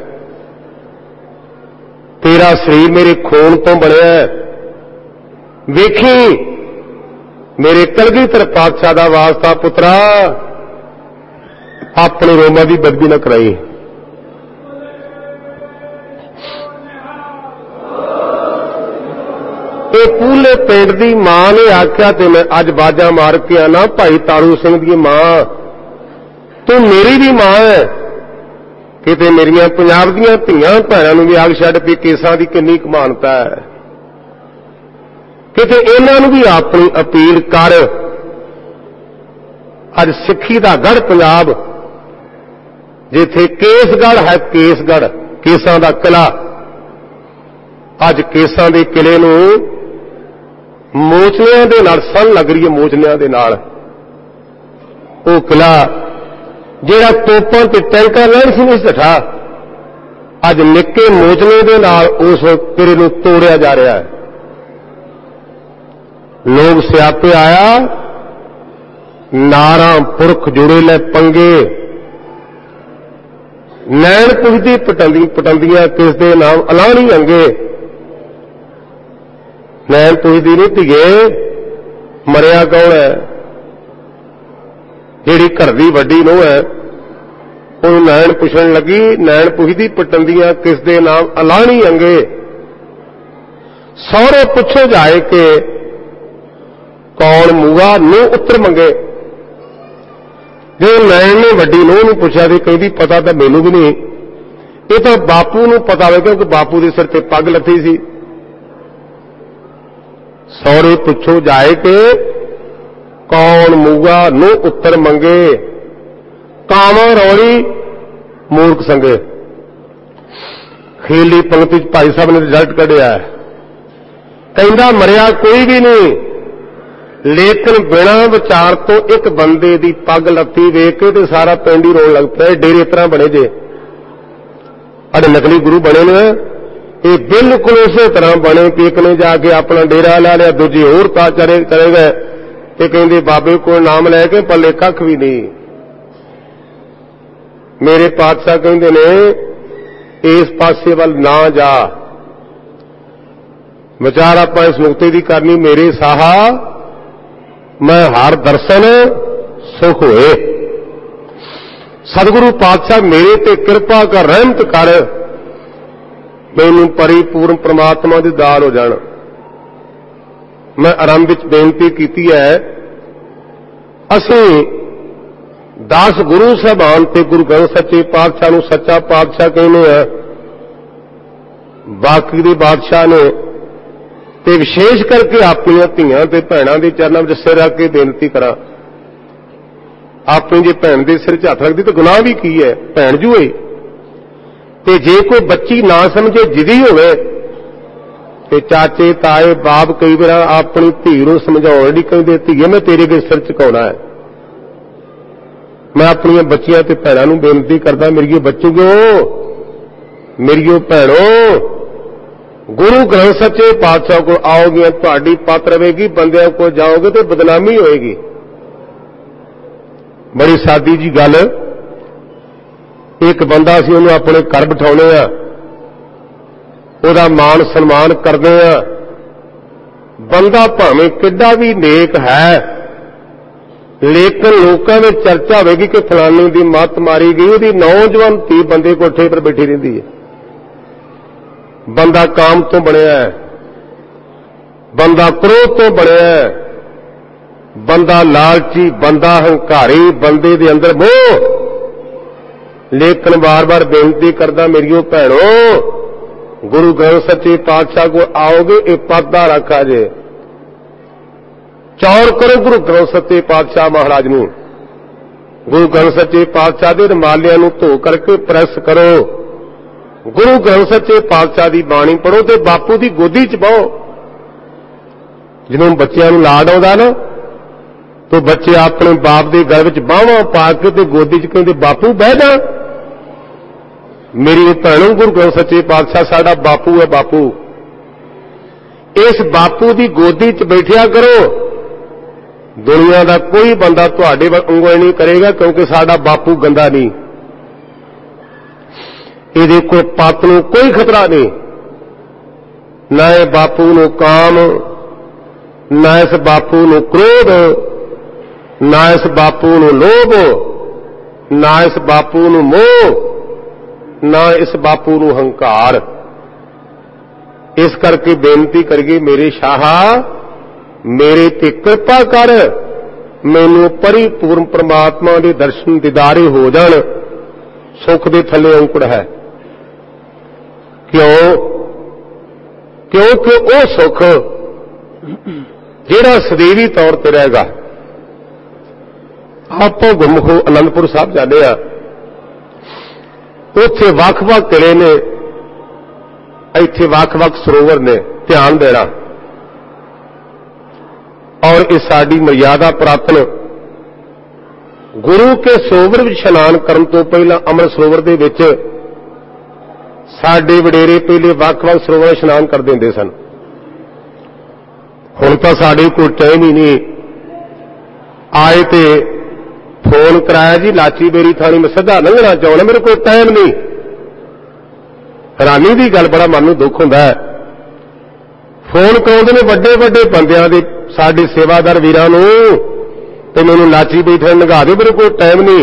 ਤੇਰਾ ਸਰੀਰ ਮੇਰੇ ਖੂਨ ਤੋਂ ਬਣਿਆ, ਵੇਖੀ ਮੇਰੇ ਕਲਗੀਧਰ ਪਾਤਸ਼ਾਹ ਦਾ ਵਾਸਤਾ ਪੁੱਤਰਾ, ਆਪਣੇ ਰੋਮਾਂ ਦੀ ਬਦਬੀ ਨਾ ਕਰਾਈ। ਇਹ ਪੂਲੇ ਪਿੰਡ ਦੀ ਮਾਂ ਨੇ ਆਖਿਆ ਤੇ ਮੈਂ ਅੱਜ ਬਾਜਾਂ ਮਾਰ ਕੇ ਆਣਾ, ਭਾਈ ਤਾਰੂ ਸਿੰਘ ਦੀ ਮਾਂ ਤੂੰ ਮੇਰੀ ਵੀ ਮਾਂ ਹੈ। ਕਿਤੇ ਮੇਰੀਆਂ ਪੰਜਾਬ ਦੀਆਂ ਧੀਆਂ ਭੈਣਾਂ ਨੂੰ ਵੀ ਆਗ ਛੱਡ ਪਈ, ਕੇਸਾਂ ਦੀ ਕਿੰਨੀ ਕਮਾਨਤਾ ਹੈ। ਕਿਤੇ ਇਹਨਾਂ ਨੂੰ ਵੀ ਆਪਣੀ ਅਪੀਲ ਕਰ। ਅੱਜ ਸਿੱਖੀ ਦਾ ਗੜ੍ਹ ਪੰਜਾਬ, ਜਿੱਥੇ ਕੇਸਗੜ੍ਹ ਹੈ, ਕੇਸਗੜ੍ਹ ਕੇਸਾਂ ਦਾ ਕਿਲਾ, ਅੱਜ ਕੇਸਾਂ ਦੇ ਕਿਲੇ ਨੂੰ ਮੋਚਲਿਆਂ ਦੇ ਨਾਲ ਸੰਨ ਲੱਗ ਰਹੀ ਹੈ। ਮੋਚਲਿਆਂ ਦੇ ਨਾਲ ਉਹ ਕਿਲਾ ਜਿਹੜਾ ਤੋਪਾਂ ਤੇ ਟੈਂਕਾਂ ਲੈਣ ਸੀ ਨਹੀਂ ਸਠਾ, ਅੱਜ ਨਿੱਕੇ ਮੋਚਲੇ ਦੇ ਨਾਲ ਉਸ ਕਿਲੇ ਨੂੰ ਤੋੜਿਆ ਜਾ ਰਿਹਾ ਹੈ। ਲੋਕ ਸਿਆਪੇ ਆਇਆ ਨਾਰਾਂ ਪੁਰਖ ਜੁੜੇ ਲੈ ਪੰਗੇ, ਨੈਣ ਪੁੱਛਦੀ ਪਟੰਦੀਆਂ ਕਿਸ ਦੇ ਨਾਮ ਅਲਾਣੀ ਅੰਗੇ। ਨੈਣ ਪੁੱਛਦੀ ਨਹੀਂ ਧੀਏ ਮਰਿਆ ਕੌਣ ਹੈ, ਜਿਹੜੀ ਘਰ ਦੀ ਵੱਡੀ ਨੂੰਹ ਹੈ ਉਹਨੂੰ ਨੈਣ ਪੁੱਛਣ ਲੱਗੀ। ਨੈਣ ਪੁੱਛਦੀ ਪਟੰਦੀਆਂ ਕਿਸ ਦੇ ਨਾਮ ਅਲਾਣੀ ਅੰਗੇ, ਸਹੁਰੇ ਪੁੱਛੋ ਜਾਏ ਕਿ ਕੌਣ ਮੂਆ ਨੂੰ ਉੱਤਰ ਮੰਗੇ। ਜੇ ਨੈਣ ਨੇ ਵੱਡੀ ਨੂੰਹ ਨੂੰ ਪੁੱਛਿਆ ਤੇ ਕਹਿੰਦੀ ਪਤਾ ਤਾਂ ਮੈਨੂੰ ਵੀ ਨਹੀਂ, ਇਹ ਤਾਂ ਬਾਪੂ ਨੂੰ ਪਤਾ ਹੋਵੇ ਕਿਉਂਕਿ ਬਾਪੂ ਦੇ ਸਿਰ ਤੇ ਪੱਗ ਲੱਥੀ ਸੀ। ਸਹੁਰੇ ਪੁੱਛੋ ਜਾਏ ਕਿ ਕੌਣ ਮੂਆ ਨੂੰ ਉੱਤਰ ਮੰਗੇ, ਕਾਵਾਂ ਰੌਲੀ ਮੂਰਖ ਸੰਗੇ। ਖੇਲੀ ਪੰਕਤੀ 'ਚ ਭਾਈ ਸਾਹਿਬ ਨੇ ਰਿਜ਼ਲਟ ਕੱਢਿਆ, ਕਹਿੰਦਾ ਮਰਿਆ ਕੋਈ ਵੀ ਨਹੀਂ, ਲੇਕਿਨ ਬਿਨਾਂ ਵਿਚਾਰ ਤੋਂ ਇੱਕ ਬੰਦੇ ਦੀ ਪੱਗ ਲੱਤੀ ਵੇਖ ਕੇ ਤੇ ਸਾਰਾ ਪਿੰਡ ਹੀ ਰੋਣ ਲੱਗ ਪਿਆ। ਡੇਰੇ ਤਰ੍ਹਾਂ ਬਣੇ ਜੇ, ਅੜੇ ਨਕਲੀ ਗੁਰੂ ਬਣੇ ਨੇ, ਇਹ ਬਿਲਕੁਲ ਉਸੇ ਤਰ੍ਹਾਂ ਬਣੇ ਕਿ ਇੱਕ ਨੇ ਜਾ ਕੇ ਆਪਣਾ ਡੇਰਾ ਲਾ ਲਿਆ, ਦੂਜੇ ਹੋਰ ਤਾਂ ਚਰੇ ਗਏ ਤੇ ਕਹਿੰਦੇ ਬਾਬੇ ਕੋਲ ਨਾਮ ਲੈ ਕੇ ਪੱਲੇ ਕੱਖ ਵੀ ਨਹੀਂ। ਮੇਰੇ ਪਾਤਸ਼ਾਹ ਕਹਿੰਦੇ ਨੇ ਇਸ ਪਾਸੇ ਵੱਲ ਨਾ ਜਾ, विचार आपां इस नुकते की करनी, मेरे साहा मैं हर दर्शन सुख होए। सतगुरु पातशाह मेरे ते कृपा कर, रहमत कर, मैनू परिपूर्ण परमात्मा दी दाल हो जाण। मैं आरंभ विच बेनती कीती है, असीं 10 गुरु साहबान ते गुरु ग्रंथ सच्चे पातशाह नूं सच्चा पातशाह कहने हैं, बाकी दे बादशाह ने ते विशेष करके अपनी धीआं ते भैणां दे चरनां विच सिर रख के बेनती करा। अपनी जे भैण दे सिर च हत्थ रखदी तो गुनाह भी की है, भैण जू है। ते जे कोई बच्ची ना समझे जिदी होवे ते चाचे ताए बाप कई बार अपनी धी नूं समझाउण लई कहंदे, धीए मैं तेरे अगे सिर झुकाउणा है। मैं अपनी बच्चियां ते भैणां नूं बेनती करदा, मेरियो बच्चों, मेरियो भैणों, गुरु ग्रंथ सच्चे पातशाह को आओगे तुहाडी पत रहेगी, बंदियां को जाओगे तो बदनामी होएगी। बड़ी सादी जी गल, एक बंदा असीं उहनूं अपने घर बिठाउने आ, उहदा मान सन्मान करदे आ। बंदा भावें किड्डा भी नेक है, लेकिन लोकां में चर्चा होगी कि फलाने की मत मारी गई, उसकी नौजवान धी बंदे कोठे पर बैठी रहिंदी है। बंदा काम तो बनया है, बंदा क्रोध तो बनया है, बंदा लालची, बंदा हंकारी, बंदे दे अंदर मोह। लेकिन बार बार बेनती करदा, मेरियो भैणों, गुरु ग्रंथ सच्चे पातशाह को आओगे, ये पद रखा जे, चौर करो गुरु ग्रंथ सच्चे पातशाह महाराज नूं। गुरु ग्रंथ सच्चे पातशाह दे रमालियां नूं धो करके प्रेस करो, गुरु ग्रंथ सच्चे पातशाह दी बाणी पढ़ो ते बापू दी गोदी च बहो। जिन्होंने बच्चों नूं लाड आउंदा ना, तो बच्चे अपने बाप दे गल विच बाहां पा के ते गोदी च कहंदे, बापू बह जा। मेरी भैणों, गुरु ग्रंथ सच्चे पातशाह साडा बापू है। बापू, इस बापू दी गोदी च बैठिया करो। दुनिया का कोई बंदा तुहाडे वांगू नहीं करेगा, क्योंकि साडा बापू गंदा नहीं। इहदे कोई पत नूं कोई खतरा नहीं, ना इह बापू नूं काम, ना इस बापू नूं क्रोध, ना इस बापू नूं लोभ, ना इस बापू नूं मोह, ना इस बापू नूं हंकार। इस करके बेनती करिए, मेरे शाहा मेरे ते कृपा कर, मैनू परिपूर्ण परमात्मा के दर्शन दीदारे हो जाण। सुख दे थल्ले औंकड़ है, क्यों? क्योंकि वो सुख जिहड़ा सदैवी तौर पर रहेगा। आप गुरमुखो आनंदपुर साहब जाने आ, उत्थे वख-वख किले ने, इत्थे वख-वख सरोवर ने, ध्यान देना। और इस साडी मर्यादा पुरातन गुरु के सरोवर विच इशनान करन तो पहला अमृत सरोवर दे विच साडे वडेरे पहले वख-वख सरोवर इशनान करदे हुंदे सन। हुण तां साडे कोल टाइम ही नहीं, आए ते फोन कराया जी लाची बेरी थानी मैं सीधा लंघना चाहना, मेरे को टाइम नहीं। हैरानी की गल, बड़ा मन नूं दुख हुंदा है। फोन कराउंदे ने वड्डे वड्डे बंदियां दे, साडे सेवादार वीरां नूं, ते मैनूं लाची बेरी थानी लंघा दे, मेरे को टाइम नहीं।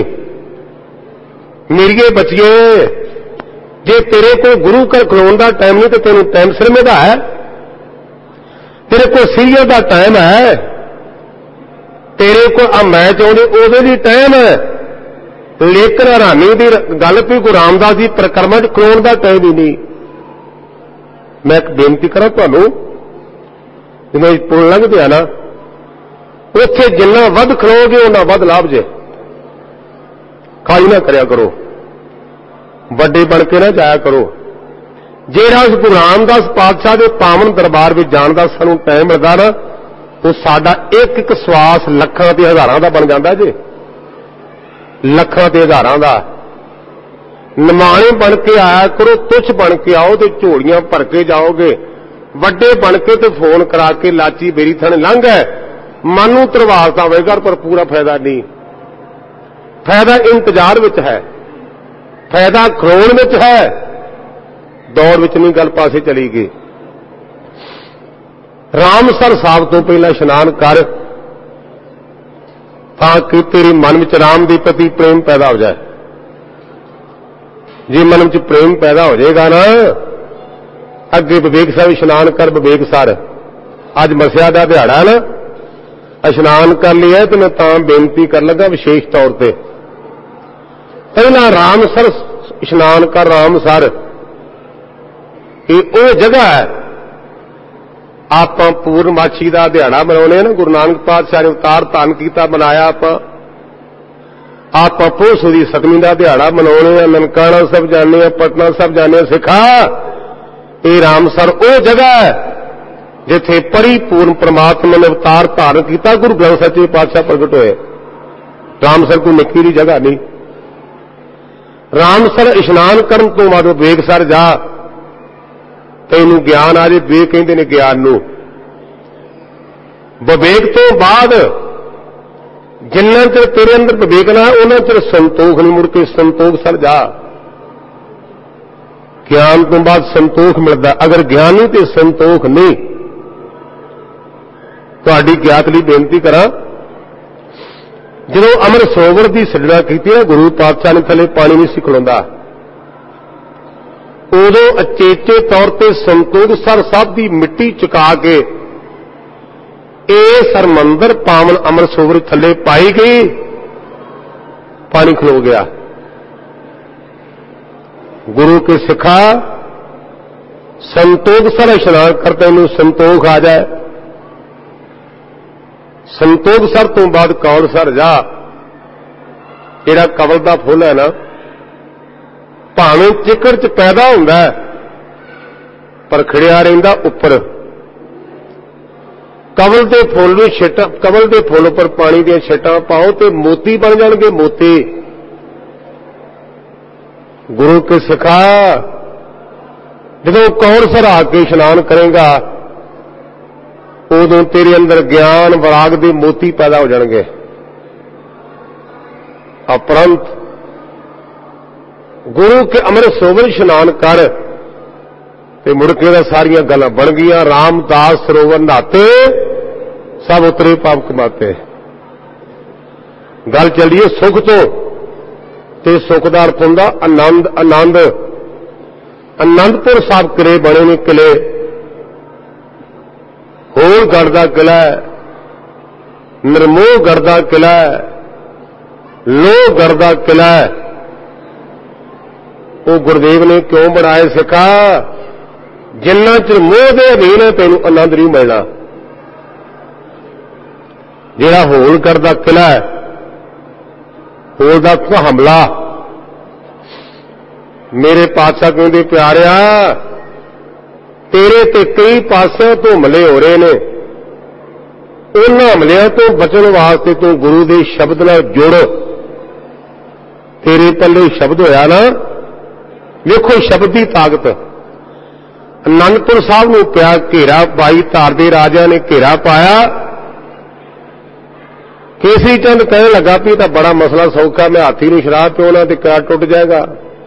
मेरिए बच्चिए, जे तेरे को गुरु घर खलोण दा टाइम नहीं तो तैनूं टाइम सिर मिलदा है। तेरे को सीरियल का टाइम है, तेरे को मैच आउंदे उहदे भी टाइम है, लेकिन हैरानी की गल कि गुरु रामदास जी परिक्रमा च खलोण का टाइम ही नहीं। मैं एक बेनती करा तुहानूं, जिवें पुल लंघदे आ ना, उत्थे जिन्ना वध खलोगे उन्ना वध लाभ जे। खाली ना करया करो, वड्डे बन के ना जाया करो। जेड़ा उस गुरु रामदास पातशाह के पावन दरबार में जाण दा सानूं टाइम मिलदा ना, वो साडा एक एक सवास लखां ते हज़ारां दा बन जांदा जे। लखां ते हज़ारां दा निमाणे बन के आया करो, तुच्छ बन के आओ तो झोलियां भर के जाओगे। वड्डे बन के तो फोन करा के लाची बेरी थाने लंघ है, मन नूं तरवासदा होवेगा, पर पूरा फायदा नहीं। फायदा इंतजार विच है, फायदा खलोण विच है, दौड़ विच नहीं गल पासे चली गई। ਰਾਮਸਰ ਸਾਹਿਬ ਤੋਂ ਪਹਿਲਾਂ ਇਸ਼ਨਾਨ ਕਰ, ਤਾਂ ਕਿ ਤੇਰੇ ਮਨ ਵਿੱਚ ਰਾਮ ਦੇ ਪ੍ਰਤੀ ਪ੍ਰੇਮ ਪੈਦਾ ਹੋ ਜਾਏ। ਜੇ ਮਨ ਵਿੱਚ ਪ੍ਰੇਮ ਪੈਦਾ ਹੋ ਜਾਏਗਾ ਨਾ, ਅੱਗੇ ਵਿਵੇਕ ਸਾਹਿਬ ਇਸ਼ਨਾਨ ਕਰ। ਵਿਵੇਕ ਸਰ ਅੱਜ ਮਸਿਆ ਦਾ ਦਿਹਾੜਾ ਨਾ, ਇਸ਼ਨਾਨ ਕਰ ਲਿਆ ਤੇ ਮੈਂ ਤਾਂ ਬੇਨਤੀ ਕਰ ਲੱਗਾ ਵਿਸ਼ੇਸ਼ ਤੌਰ ਤੇ, ਪਹਿਲਾਂ ਰਾਮਸਰ ਇਸ਼ਨਾਨ ਕਰ। ਰਾਮਸਰ ਇਹ ਉਹ ਜਗ੍ਹਾ ਹੈ, ਆਪਾਂ ਪੂਰਨਮਾਸ਼ੀ ਦਾ ਦਿਹਾੜਾ ਮਨਾਉਣੇ ਨਾ, ਗੁਰੂ ਨਾਨਕ ਪਾਤਸ਼ਾਹ ਨੇ ਅਵਤਾਰ ਧਾਰਨ ਕੀਤਾ, ਮਨਾਇਆ ਆਪਾਂ ਪੋਹ ਦੀ ਸਤਵੀਂ ਦਾ ਦਿਹਾੜਾ ਮਨਾਉਣੇ ਆ, ਨਨਕਾਣਾ ਸਾਹਿਬ ਜਾਂਦੇ ਆ, ਪਟਨਾ ਸਾਹਿਬ ਜਾਂਦੇ ਆ। ਸਿੱਖਾ ਇਹ ਰਾਮਸਰ ਉਹ ਜਗ੍ਹਾ ਹੈ ਜਿੱਥੇ ਪਰਿਪੂਰਨ ਪ੍ਰਮਾਤਮਾ ਨੇ ਅਵਤਾਰ ਧਾਰਨ ਕੀਤਾ, ਗੁਰੂ ਗ੍ਰੰਥ ਸਾਹਿਬ ਸੱਚੇ ਪਾਤਸ਼ਾਹ ਪ੍ਰਗਟ ਹੋਏ। ਰਾਮਸਰ ਕੋਈ ਨਿੱਕੀ ਦੀ ਜਗ੍ਹਾ ਨਹੀਂ। ਰਾਮਸਰ ਇਸ਼ਨਾਨ ਕਰਨ ਤੋਂ ਬਾਅਦ ਵਿਵੇਕਸਰ ਜਾ, ਤੈਨੂੰ ਗਿਆਨ ਆ ਜੇ। ਵਿਵੇਕ ਕਹਿੰਦੇ ਨੇ ਗਿਆਨ ਨੂੰ। ਵਿਵੇਕ ਤੋਂ ਬਾਅਦ ਜਿੰਨਾ ਚਿਰ ਤੇਰੇ ਅੰਦਰ ਵਿਵੇਕ ਨਾ, ਉਹਨਾਂ ਚਿਰ ਸੰਤੋਖ ਨਹੀਂ। ਮੁੜ ਕੇ ਸੰਤੋਖ ਸਰ ਜਾ। ਗਿਆਨ ਤੋਂ ਬਾਅਦ ਸੰਤੋਖ ਮਿਲਦਾ। ਅਗਰ ਗਿਆਨੀ ਤੇ ਸੰਤੋਖ ਨਹੀਂ, ਤੁਹਾਡੀ ਗਿਆਤ ਲਈ ਬੇਨਤੀ ਕਰਾਂ, ਜਦੋਂ ਅੰਮ੍ਰਿਤ ਸਰੋਵਰ ਦੀ ਸਿਰਜਣਾ ਕੀਤੀ ਨਾ, ਗੁਰੂ ਪਾਤਸ਼ਾਹ ਨੇ ਥੱਲੇ ਪਾਣੀ ਨਹੀਂ ਸੀ ਖਲੋਂਦਾ, ਉਦੋਂ ਅਚੇਚੇ ਤੌਰ ਤੇ ਸੰਤੋਖ ਸਰ ਸਾਹਿਬ ਦੀ ਮਿੱਟੀ ਚੁਕਾ ਕੇ ਇਹ ਸਰਮੰਦਰ ਪਾਵਨ ਅੰਮ੍ਰਿਤ ਸਰੋਵਰ ਥੱਲੇ ਪਾਈ ਗਈ, ਪਾਣੀ ਖਲੋ ਗਿਆ। ਗੁਰੂ ਕੇ ਸਿੱਖਾ ਸੰਤੋਖ ਸਰ ਇਸ਼ਨਾਨ ਕਰਤੇ ਨੂੰ ਸੰਤੋਖ ਆ ਜਾਏ। ਸੰਤੋਖ ਸਰ ਤੋਂ ਬਾਅਦ ਕੌਲ ਸਰ ਜਾ। ਜਿਹੜਾ ਕਵਲ ਦਾ ਫੁੱਲ ਹੈ ਨਾ, ਭਾਵੇਂ ਚਿੱਕੜ ਚ ਪੈਦਾ ਹੁੰਦਾ ਪਰ ਖਿੜਿਆ ਰਹਿੰਦਾ ਉੱਪਰ। ਕਵਲ ਦੇ ਫੁੱਲ ਨੂੰ ਛਿੱਟਾਂ, ਕਵਲ ਦੇ ਫੁੱਲ ਉੱਪਰ ਪਾਣੀ ਦੀਆਂ ਛਿੱਟਾਂ ਪਾਓ ਤੇ ਮੋਤੀ ਬਣ ਜਾਣਗੇ। ਮੋਤੀ ਗੁਰੂ ਕੇ ਸਿੱਖਾ ਜਦੋਂ ਕੌਲ ਸਰ ਆ ਕੇ ਇਸ਼ਨਾਨ ਕਰੇਗਾ, ਉਦੋਂ ਤੇਰੇ ਅੰਦਰ ਗਿਆਨ ਵਿਰਾਗ ਦੇ ਮੋਤੀ ਪੈਦਾ ਹੋ ਜਾਣਗੇ। ਉਪਰੰਤ ਗੁਰੂ ਕੇ ਅੰਮ੍ਰਿਤ ਸਰੋਵਰ ਇਸ਼ਨਾਨ ਕਰ ਤੇ ਮੁੜ ਕੇ ਦਾ ਸਾਰੀਆਂ ਗੱਲਾਂ ਬਣ ਗਈਆਂ। ਰਾਮਦਾਸ ਸਰੋਵਰ ਨਹਾਤੇ ਸਭ ਉਤਰੇ ਪਾਪ ਕਮਾਤੇ। ਗੱਲ ਚੱਲੀਏ ਸੁਖ ਤੋਂ, ਤੇ ਸੁਖ ਦਾ ਅਰਥ ਹੁੰਦਾ ਆਨੰਦ। ਆਨੰਦ ਅਨੰਦਪੁਰ ਸਾਹਿਬ ਕਿਲੇ ਬਣੇ ਨੇ। ਕਿਲੇ ਹੋਲਗੜ੍ਹ ਦਾ ਕਿਲਾ ਹੈ, ਨਿਰਮੋਹਗੜ੍ਹ ਦਾ ਕਿਲਾ ਹੈ, ਲੋਹਗੜ੍ਹ ਦਾ ਕਿਲਾ ਹੈ। ਉਹ ਗੁਰਦੇਵ ਨੇ ਕਿਉਂ ਬਣਾਏ ਸਿੱਖਾ? ਜਿੰਨਾ ਚਿਰ ਮੋਹ ਦੇ ਅਧੀਨ ਹੈ ਤੈਨੂੰ ਆਨੰਦ ਨਹੀਂ ਮਿਲਣਾ। ਜਿਹੜਾ ਹੋਲਗੜ੍ਹ ਦਾ ਕਿਲਾ ਹੈ, ਹੋਲ ਦਾ ਹਮਲਾ, ਮੇਰੇ ਪਾਤਸ਼ਾਹ ਕਹਿੰਦੇ ਪਿਆਰਿਆ, ਤੇਰੇ ਤੇ ਕਈ ਪਾਸਿਆਂ ਤੋਂ ਹਮਲੇ ਹੋ ਰਹੇ ਨੇ। ਉਹਨਾਂ ਹਮਲਿਆਂ ਤੋਂ ਬਚਣ ਵਾਸਤੇ ਤੂੰ ਗੁਰੂ ਦੇ ਸ਼ਬਦ ਨਾਲ ਜੁੜ। ਤੇਰੇ ਪੱਲੇ ਸ਼ਬਦ ਹੋਇਆ ਨਾ, ਵੇਖੋ ਸ਼ਬਦ ਦੀ ਤਾਕਤ। ਅਨੰਦਪੁਰ ਸਾਹਿਬ ਨੂੰ ਪਿਆ ਘੇਰਾ, ਬਾਈ ਧਾਰ ਦੇ ਰਾਜਿਆਂ ਨੇ ਘੇਰਾ ਪਾਇਆ। ਕੇਸਰੀ ਚੰਦ ਕਹਿਣ ਲੱਗਾ ਵੀ ਤਾਂ ਬੜਾ ਮਸਲਾ ਸੌਖਾ, ਮੈਂ ਹਾਥੀ ਨੂੰ ਸ਼ਰਾਬ ਪਿਉਣਾ ਤੇ ਕਿਲਾ ਟੁੱਟ ਜਾਏਗਾ।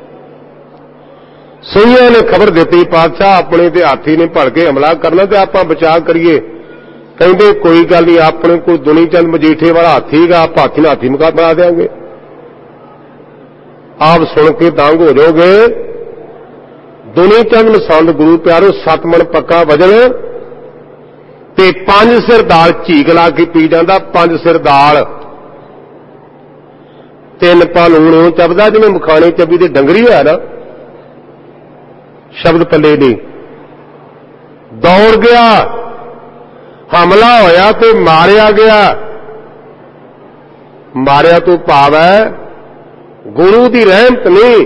ਸਈਆਂ ਨੇ ਖਬਰ ਦਿੱਤੀ ਪਾਤਸ਼ਾਹ ਆਪਣੇ ਤੇ ਹਾਥੀ ਨੇ ਭੜ ਕੇ ਹਮਲਾ ਕਰਨਾ ਤੇ ਆਪਾਂ ਬਚਾਅ ਕਰੀਏ। ਕਹਿੰਦੇ ਕੋਈ ਗੱਲ ਨਹੀਂ, ਆਪਣੇ ਕੋਲ ਦੁਨੀ ਚੰਦ ਮਜੀਠੇ ਵਾਲਾ ਹਾਥੀ ਹੈਗਾ, ਆਪਾਂ ਹਾਥੀ ਨਾਲ ਹਾਥੀ ਮੁਕਾ ਬਣਾ ਦੇਾਂਗੇ। ਆਪ ਸੁਣ ਕੇ ਦੰਗ ਹੋ ਜਾਓਗੇ। ਦੁਨੀ ਚੰਦ ਮਸੰਦ ਗੁਰੂ ਪਿਆਰੋ 7 ਮਣ ਪੱਕਾ ਵਜਨ ਤੇ 5 ਸਿਰ ਦਾਲ ਝੀਕ ਲਾ ਕੇ ਪੀ ਜਾਂਦਾ। 5 ਸਿਰ ਦਾਲ, 3 ਪਾ ਲੂਣ ਚੱਬਦਾ ਜਿਵੇਂ ਮਖਾਣੇ ਚੱਬੀ ਦੇ ਡੰਗਰੀ ਹੋਇਆ ਨਾ। ਸ਼ਬਦ ਪੱਲੇ ਨਹੀਂ, ਦੌੜ ਗਿਆ, ਹਮਲਾ ਹੋਇਆ ਤੇ ਮਾਰਿਆ ਗਿਆ। ਮਾਰਿਆ ਤੋਂ ਭਾਵ ਹੈ ਗੁਰੂ ਦੀ ਰਹਿਮਤ ਨਹੀਂ।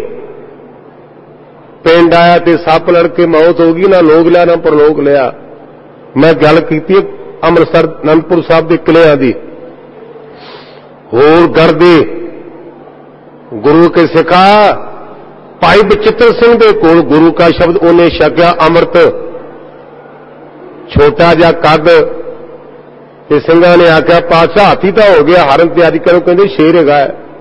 ਪਿੰਡ ਆਇਆ ਤੇ ਸੱਪ ਲੜ ਕੇ ਮੌਤ ਹੋ ਗਈ, ਨਾ ਲੋਕ ਲਿਆ ਨਾ ਪਰਲੋਕ ਲਿਆ। ਮੈਂ ਗੱਲ ਕੀਤੀ ਅੰਮ੍ਰਿਤਸਰ ਅਨੰਦਪੁਰ ਸਾਹਿਬ ਦੇ ਕਿਲਿਆਂ ਦੀ। ਹੋਲਗੜ੍ਹ ਦੇ ਗੁਰੂ ਕੇ ਸਿੱਖਾ ਭਾਈ ਬਚਿੱਤਰ ਸਿੰਘ ਦੇ ਕੋਲ ਗੁਰੂ ਕਾ ਸ਼ਬਦ ਉਹਨੇ ਛਕਿਆ ਅੰਮ੍ਰਿਤ। ਛੋਟਾ ਜਿਹਾ ਕੱਦ ਤੇ ਸਿੰਘਾਂ ਨੇ ਆਖਿਆ ਪਾਤਸ਼ਾਹ ਹਾਥੀ ਤਾਂ ਹੋ ਗਿਆ, ਹਰਨ ਤਿਆਰੀ ਕਰੋ। ਕਹਿੰਦੇ ਸ਼ੇਰ ਹੈਗਾ।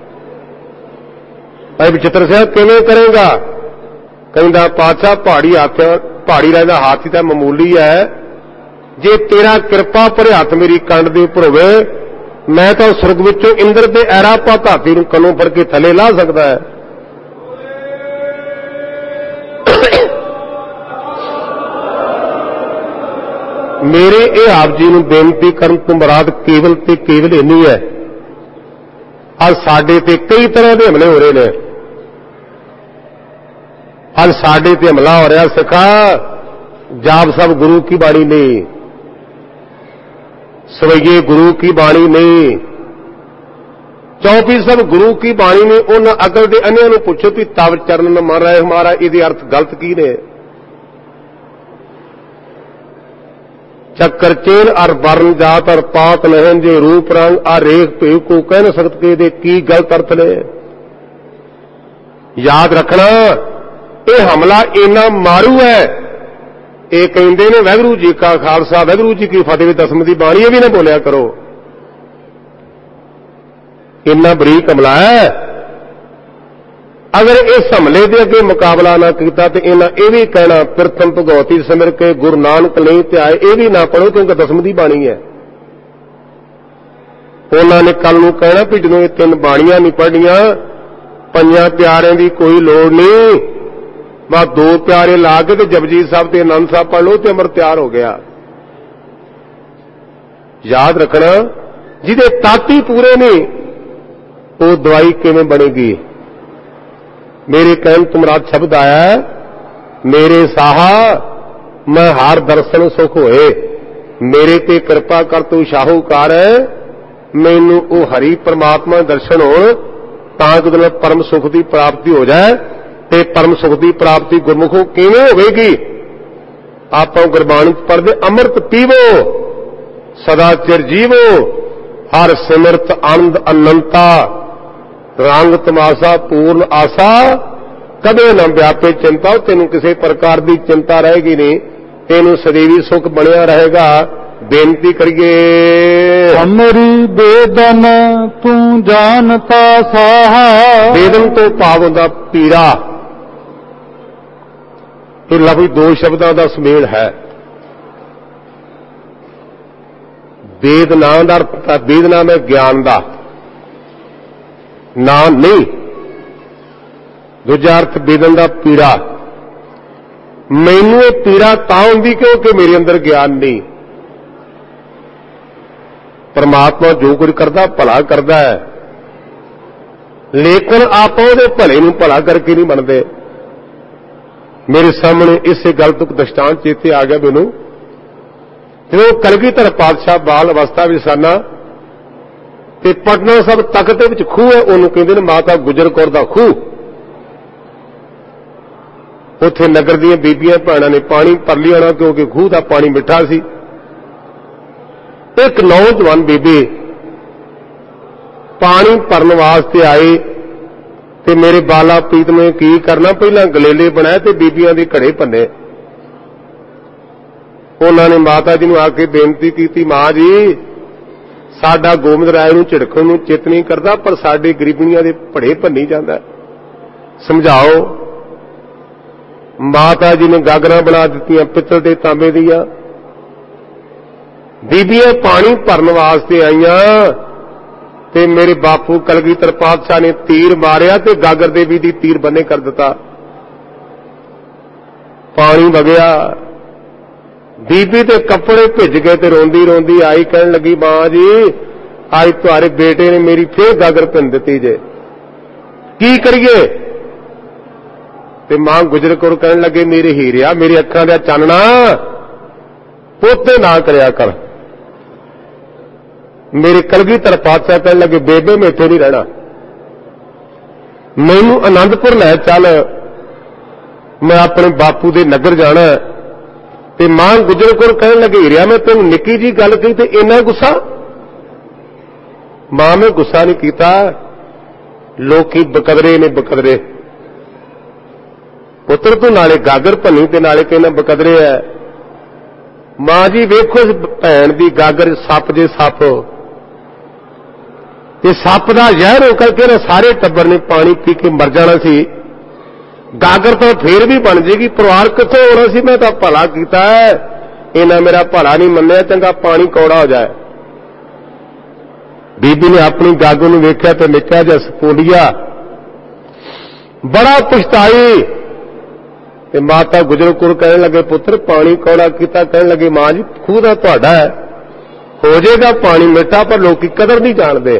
ਭਾਈ ਬਚਿੱਤਰ ਸਿੰਘ ਕਿਵੇਂ ਕਰੇਗਾ? ਕਹਿੰਦਾ ਪਾਤਸ਼ਾਹ ਪਹਾੜੀ ਆਖਿਆ, ਪਹਾੜੀ ਰਾਜਾ ਹਾਥੀ ਤਾਂ ਮਾਮੂਲੀ ਹੈ, जे तेरा किरपा भरे हथ मेरी कंड दे उपर होवे मैं तो सुरग विचों इंद्र ते ऐरापत हाथी नूं कनों फड़ के थले ला सकदा है। मेरे ये आप जी नूं बेनती करन तो मुराद केवल ते केवल इन्नी है, अज साडे ते कई तरह के हमले हो रहे हैं। अज साडे ते हमला हो रहा सिखा जाप सब गुरु की बाणी नहीं, सवैये गुरु की बाणी नहीं, चौपी सब गुरु की बाणी ने। उन अकल के अन्य नूं पुछो भी तव चरण न मन रहे हमारा ये अर्थ गलत की ने। चक्कर चेन और वर्ण जात और पात नहन जे रूप रंग आ रेख भेव को कह न सकते दे की गलत अर्थ ने। याद रखना ये हमला इना मारू है। ये कहते ने वाहिगुरू जी का खालसा वाहिगुरू जी की फतेह दसम की बाणी ये भी ना बोलिया करो। इन्ना बरीक हमला है। अगर इस हमले के अगे मुकाबला ना किया तो इन्हें यह भी कहना प्रथम भगवती सिमर के गुरु नानक नहीं त्याए यह भी ना पढ़ो क्योंकि दसम की बाणी है। उन्होंने कल नूं कहना भी जो ये 3 बाणियां नहीं पढ़िया 5 प्यारिਆਂ की कोई लोड़ नहीं, बस 2 प्यारे ला के तो जपजी साहब ते आनंद साहब पढ़ लो तो अमर तैयार हो गया। याद रखना जिहदे ताती पूरे नहीं वो दवाई किवें बनेगी। मेरे कहन तो मुराद शब्द आया है मेरे साहा मैं हार दर्शन सुख होए, मेरे ते कृपा कर तू शाहूकार है, मैनू वो हरि परमात्मा दर्शन हो ताकि परम सुख की प्राप्ति हो जाए। ते परम सुख की प्राप्ति गुरमुखों किवें होवेगी। आप गुरबाणी पढ़दे अमृत पीवो सदा चिर जीवो हर सिमरत आनंद अनंता रंग तमाशा पूर्ण आशा कदे न व्यापे चिंता। तेनू किसी प्रकार की चिंता रहेगी नहीं, तेनू सदैवी सुख बनया रहेगा। बेनती करिए हमरी बेदन तू जानता साहा। बेदन तो भाव होंदा पीड़ा। तो लफ्ज़ 2 शब्दों का सुमेल है। वेदना का अर्थ वेदना में ज्ञान का ना नहीं, दूजा अर्थ वेदन का पीड़ा। मैनू पीड़ा तां हुंदी क्योंकि मेरे अंदर ज्ञान नहीं। परमात्मा जो कुछ करता भला करता है, लेकिन आप उहदे भले नूं भला करके नहीं बनते। मेरे सामने इसे गल तो दृष्टांत चेते आ गया मैनू जो कलगीधर पातशाह बाल अवस्था भी साना ते पटना सब तख्त विच खूह है, उन्होंने कहते हैं माता गुजर कौर दा खूह। उत्थे नगर दीयां बीबियां भैणां ने पानी भर लिया क्योंकि खूह का पानी मिठा सी। एक नौजवान बीबी पानी भरन वास्ते आई ते मेरे बाला प्रीत ने की करना पहला गलेले बनाए ते बीबियां दे घड़े भन्ने। उन्होंने माता जी नूं आके बेनती की मां जी साडा गोबिंद राय नूं झिड़कण नूं चित नहीं करता पर साडी गरीबीआं दे घड़े भन्नी जांदा, समझाओ। माता जी ने गागरां बना दित्तियां पित्तल ते तांबे दीयां। बीबियां पानी भरन वास्ते आईयां ते मेरे बापू कलगीधर पातशाह ने तीर मारिया ते गागर देवी दी तीर बन्ने कर दिता। पानी वगया, बीबी ते कपड़े भिज गए ते रोंदी रोंदी आई कहन लगी मां जी आज तुहारे बेटे ने मेरी फिर गागर भन दित्ती जे की करिए। ते मां गुजर कौर कहन लगे मेरे हीरिया मेरी अखां दा चानना पोते ना करया कर। मेरे कलगीधर पातशाह कहन लगे बेबे मैं इत्थे नहीं रहना, मैनू आनंदपुर लै चल, मैं अपने बापू दे नगर जाना। ते मां गुजर कौर कहन लगे हीरिया मैं तेन निक्की जी गल कही ते इन्ना गुस्सा। मां में गुस्सा नहीं कीता, लोकी बकदरे ने बकदरे। पुत्र तू नाले गागर भनी ते नाले कहना बकदरे है। मां जी वेखो इस भैन दी गागर सप जे सप, ये सप का जहर होकर के ना सारे टब्बर ने पानी पी के मर जाना सी। गागर तो फिर भी बन जाएगी, परिवार कितों होना सी। मैं तो भला कीता है ਇਹਨਾਂ ਮੇਰਾ ਭਲਾ ਨਹੀਂ ਮੰਨਿਆ, ਚੰਗਾ ਪਾਣੀ ਕੌੜਾ ਹੋ ਜਾਏ। ਬੀਬੀ ਨੇ ਆਪਣੀ ਗਾਗੂ ਨੂੰ ਵੇਖਿਆ ਤੇ ਨਿੱਕਾ ਜਿਹਾ ਸਪੋਲੀਆ ਬੜਾ ਪਛਤਾਈ। ਤੇ ਮਾਤਾ ਗੁਜਰ ਕੌਰ ਕਹਿਣ ਲੱਗੇ, ਪੁੱਤਰ ਪਾਣੀ ਕੌੜਾ ਕੀਤਾ? ਕਹਿਣ ਲੱਗੇ, ਮਾਂ ਜੀ ਖੂਹ ਦਾ ਤੁਹਾਡਾ ਹੈ, ਹੋ ਜਾਏਗਾ ਪਾਣੀ ਮਿੱਠਾ, ਪਰ ਲੋਕੀ ਕਦਰ ਨਹੀਂ ਜਾਣਦੇ।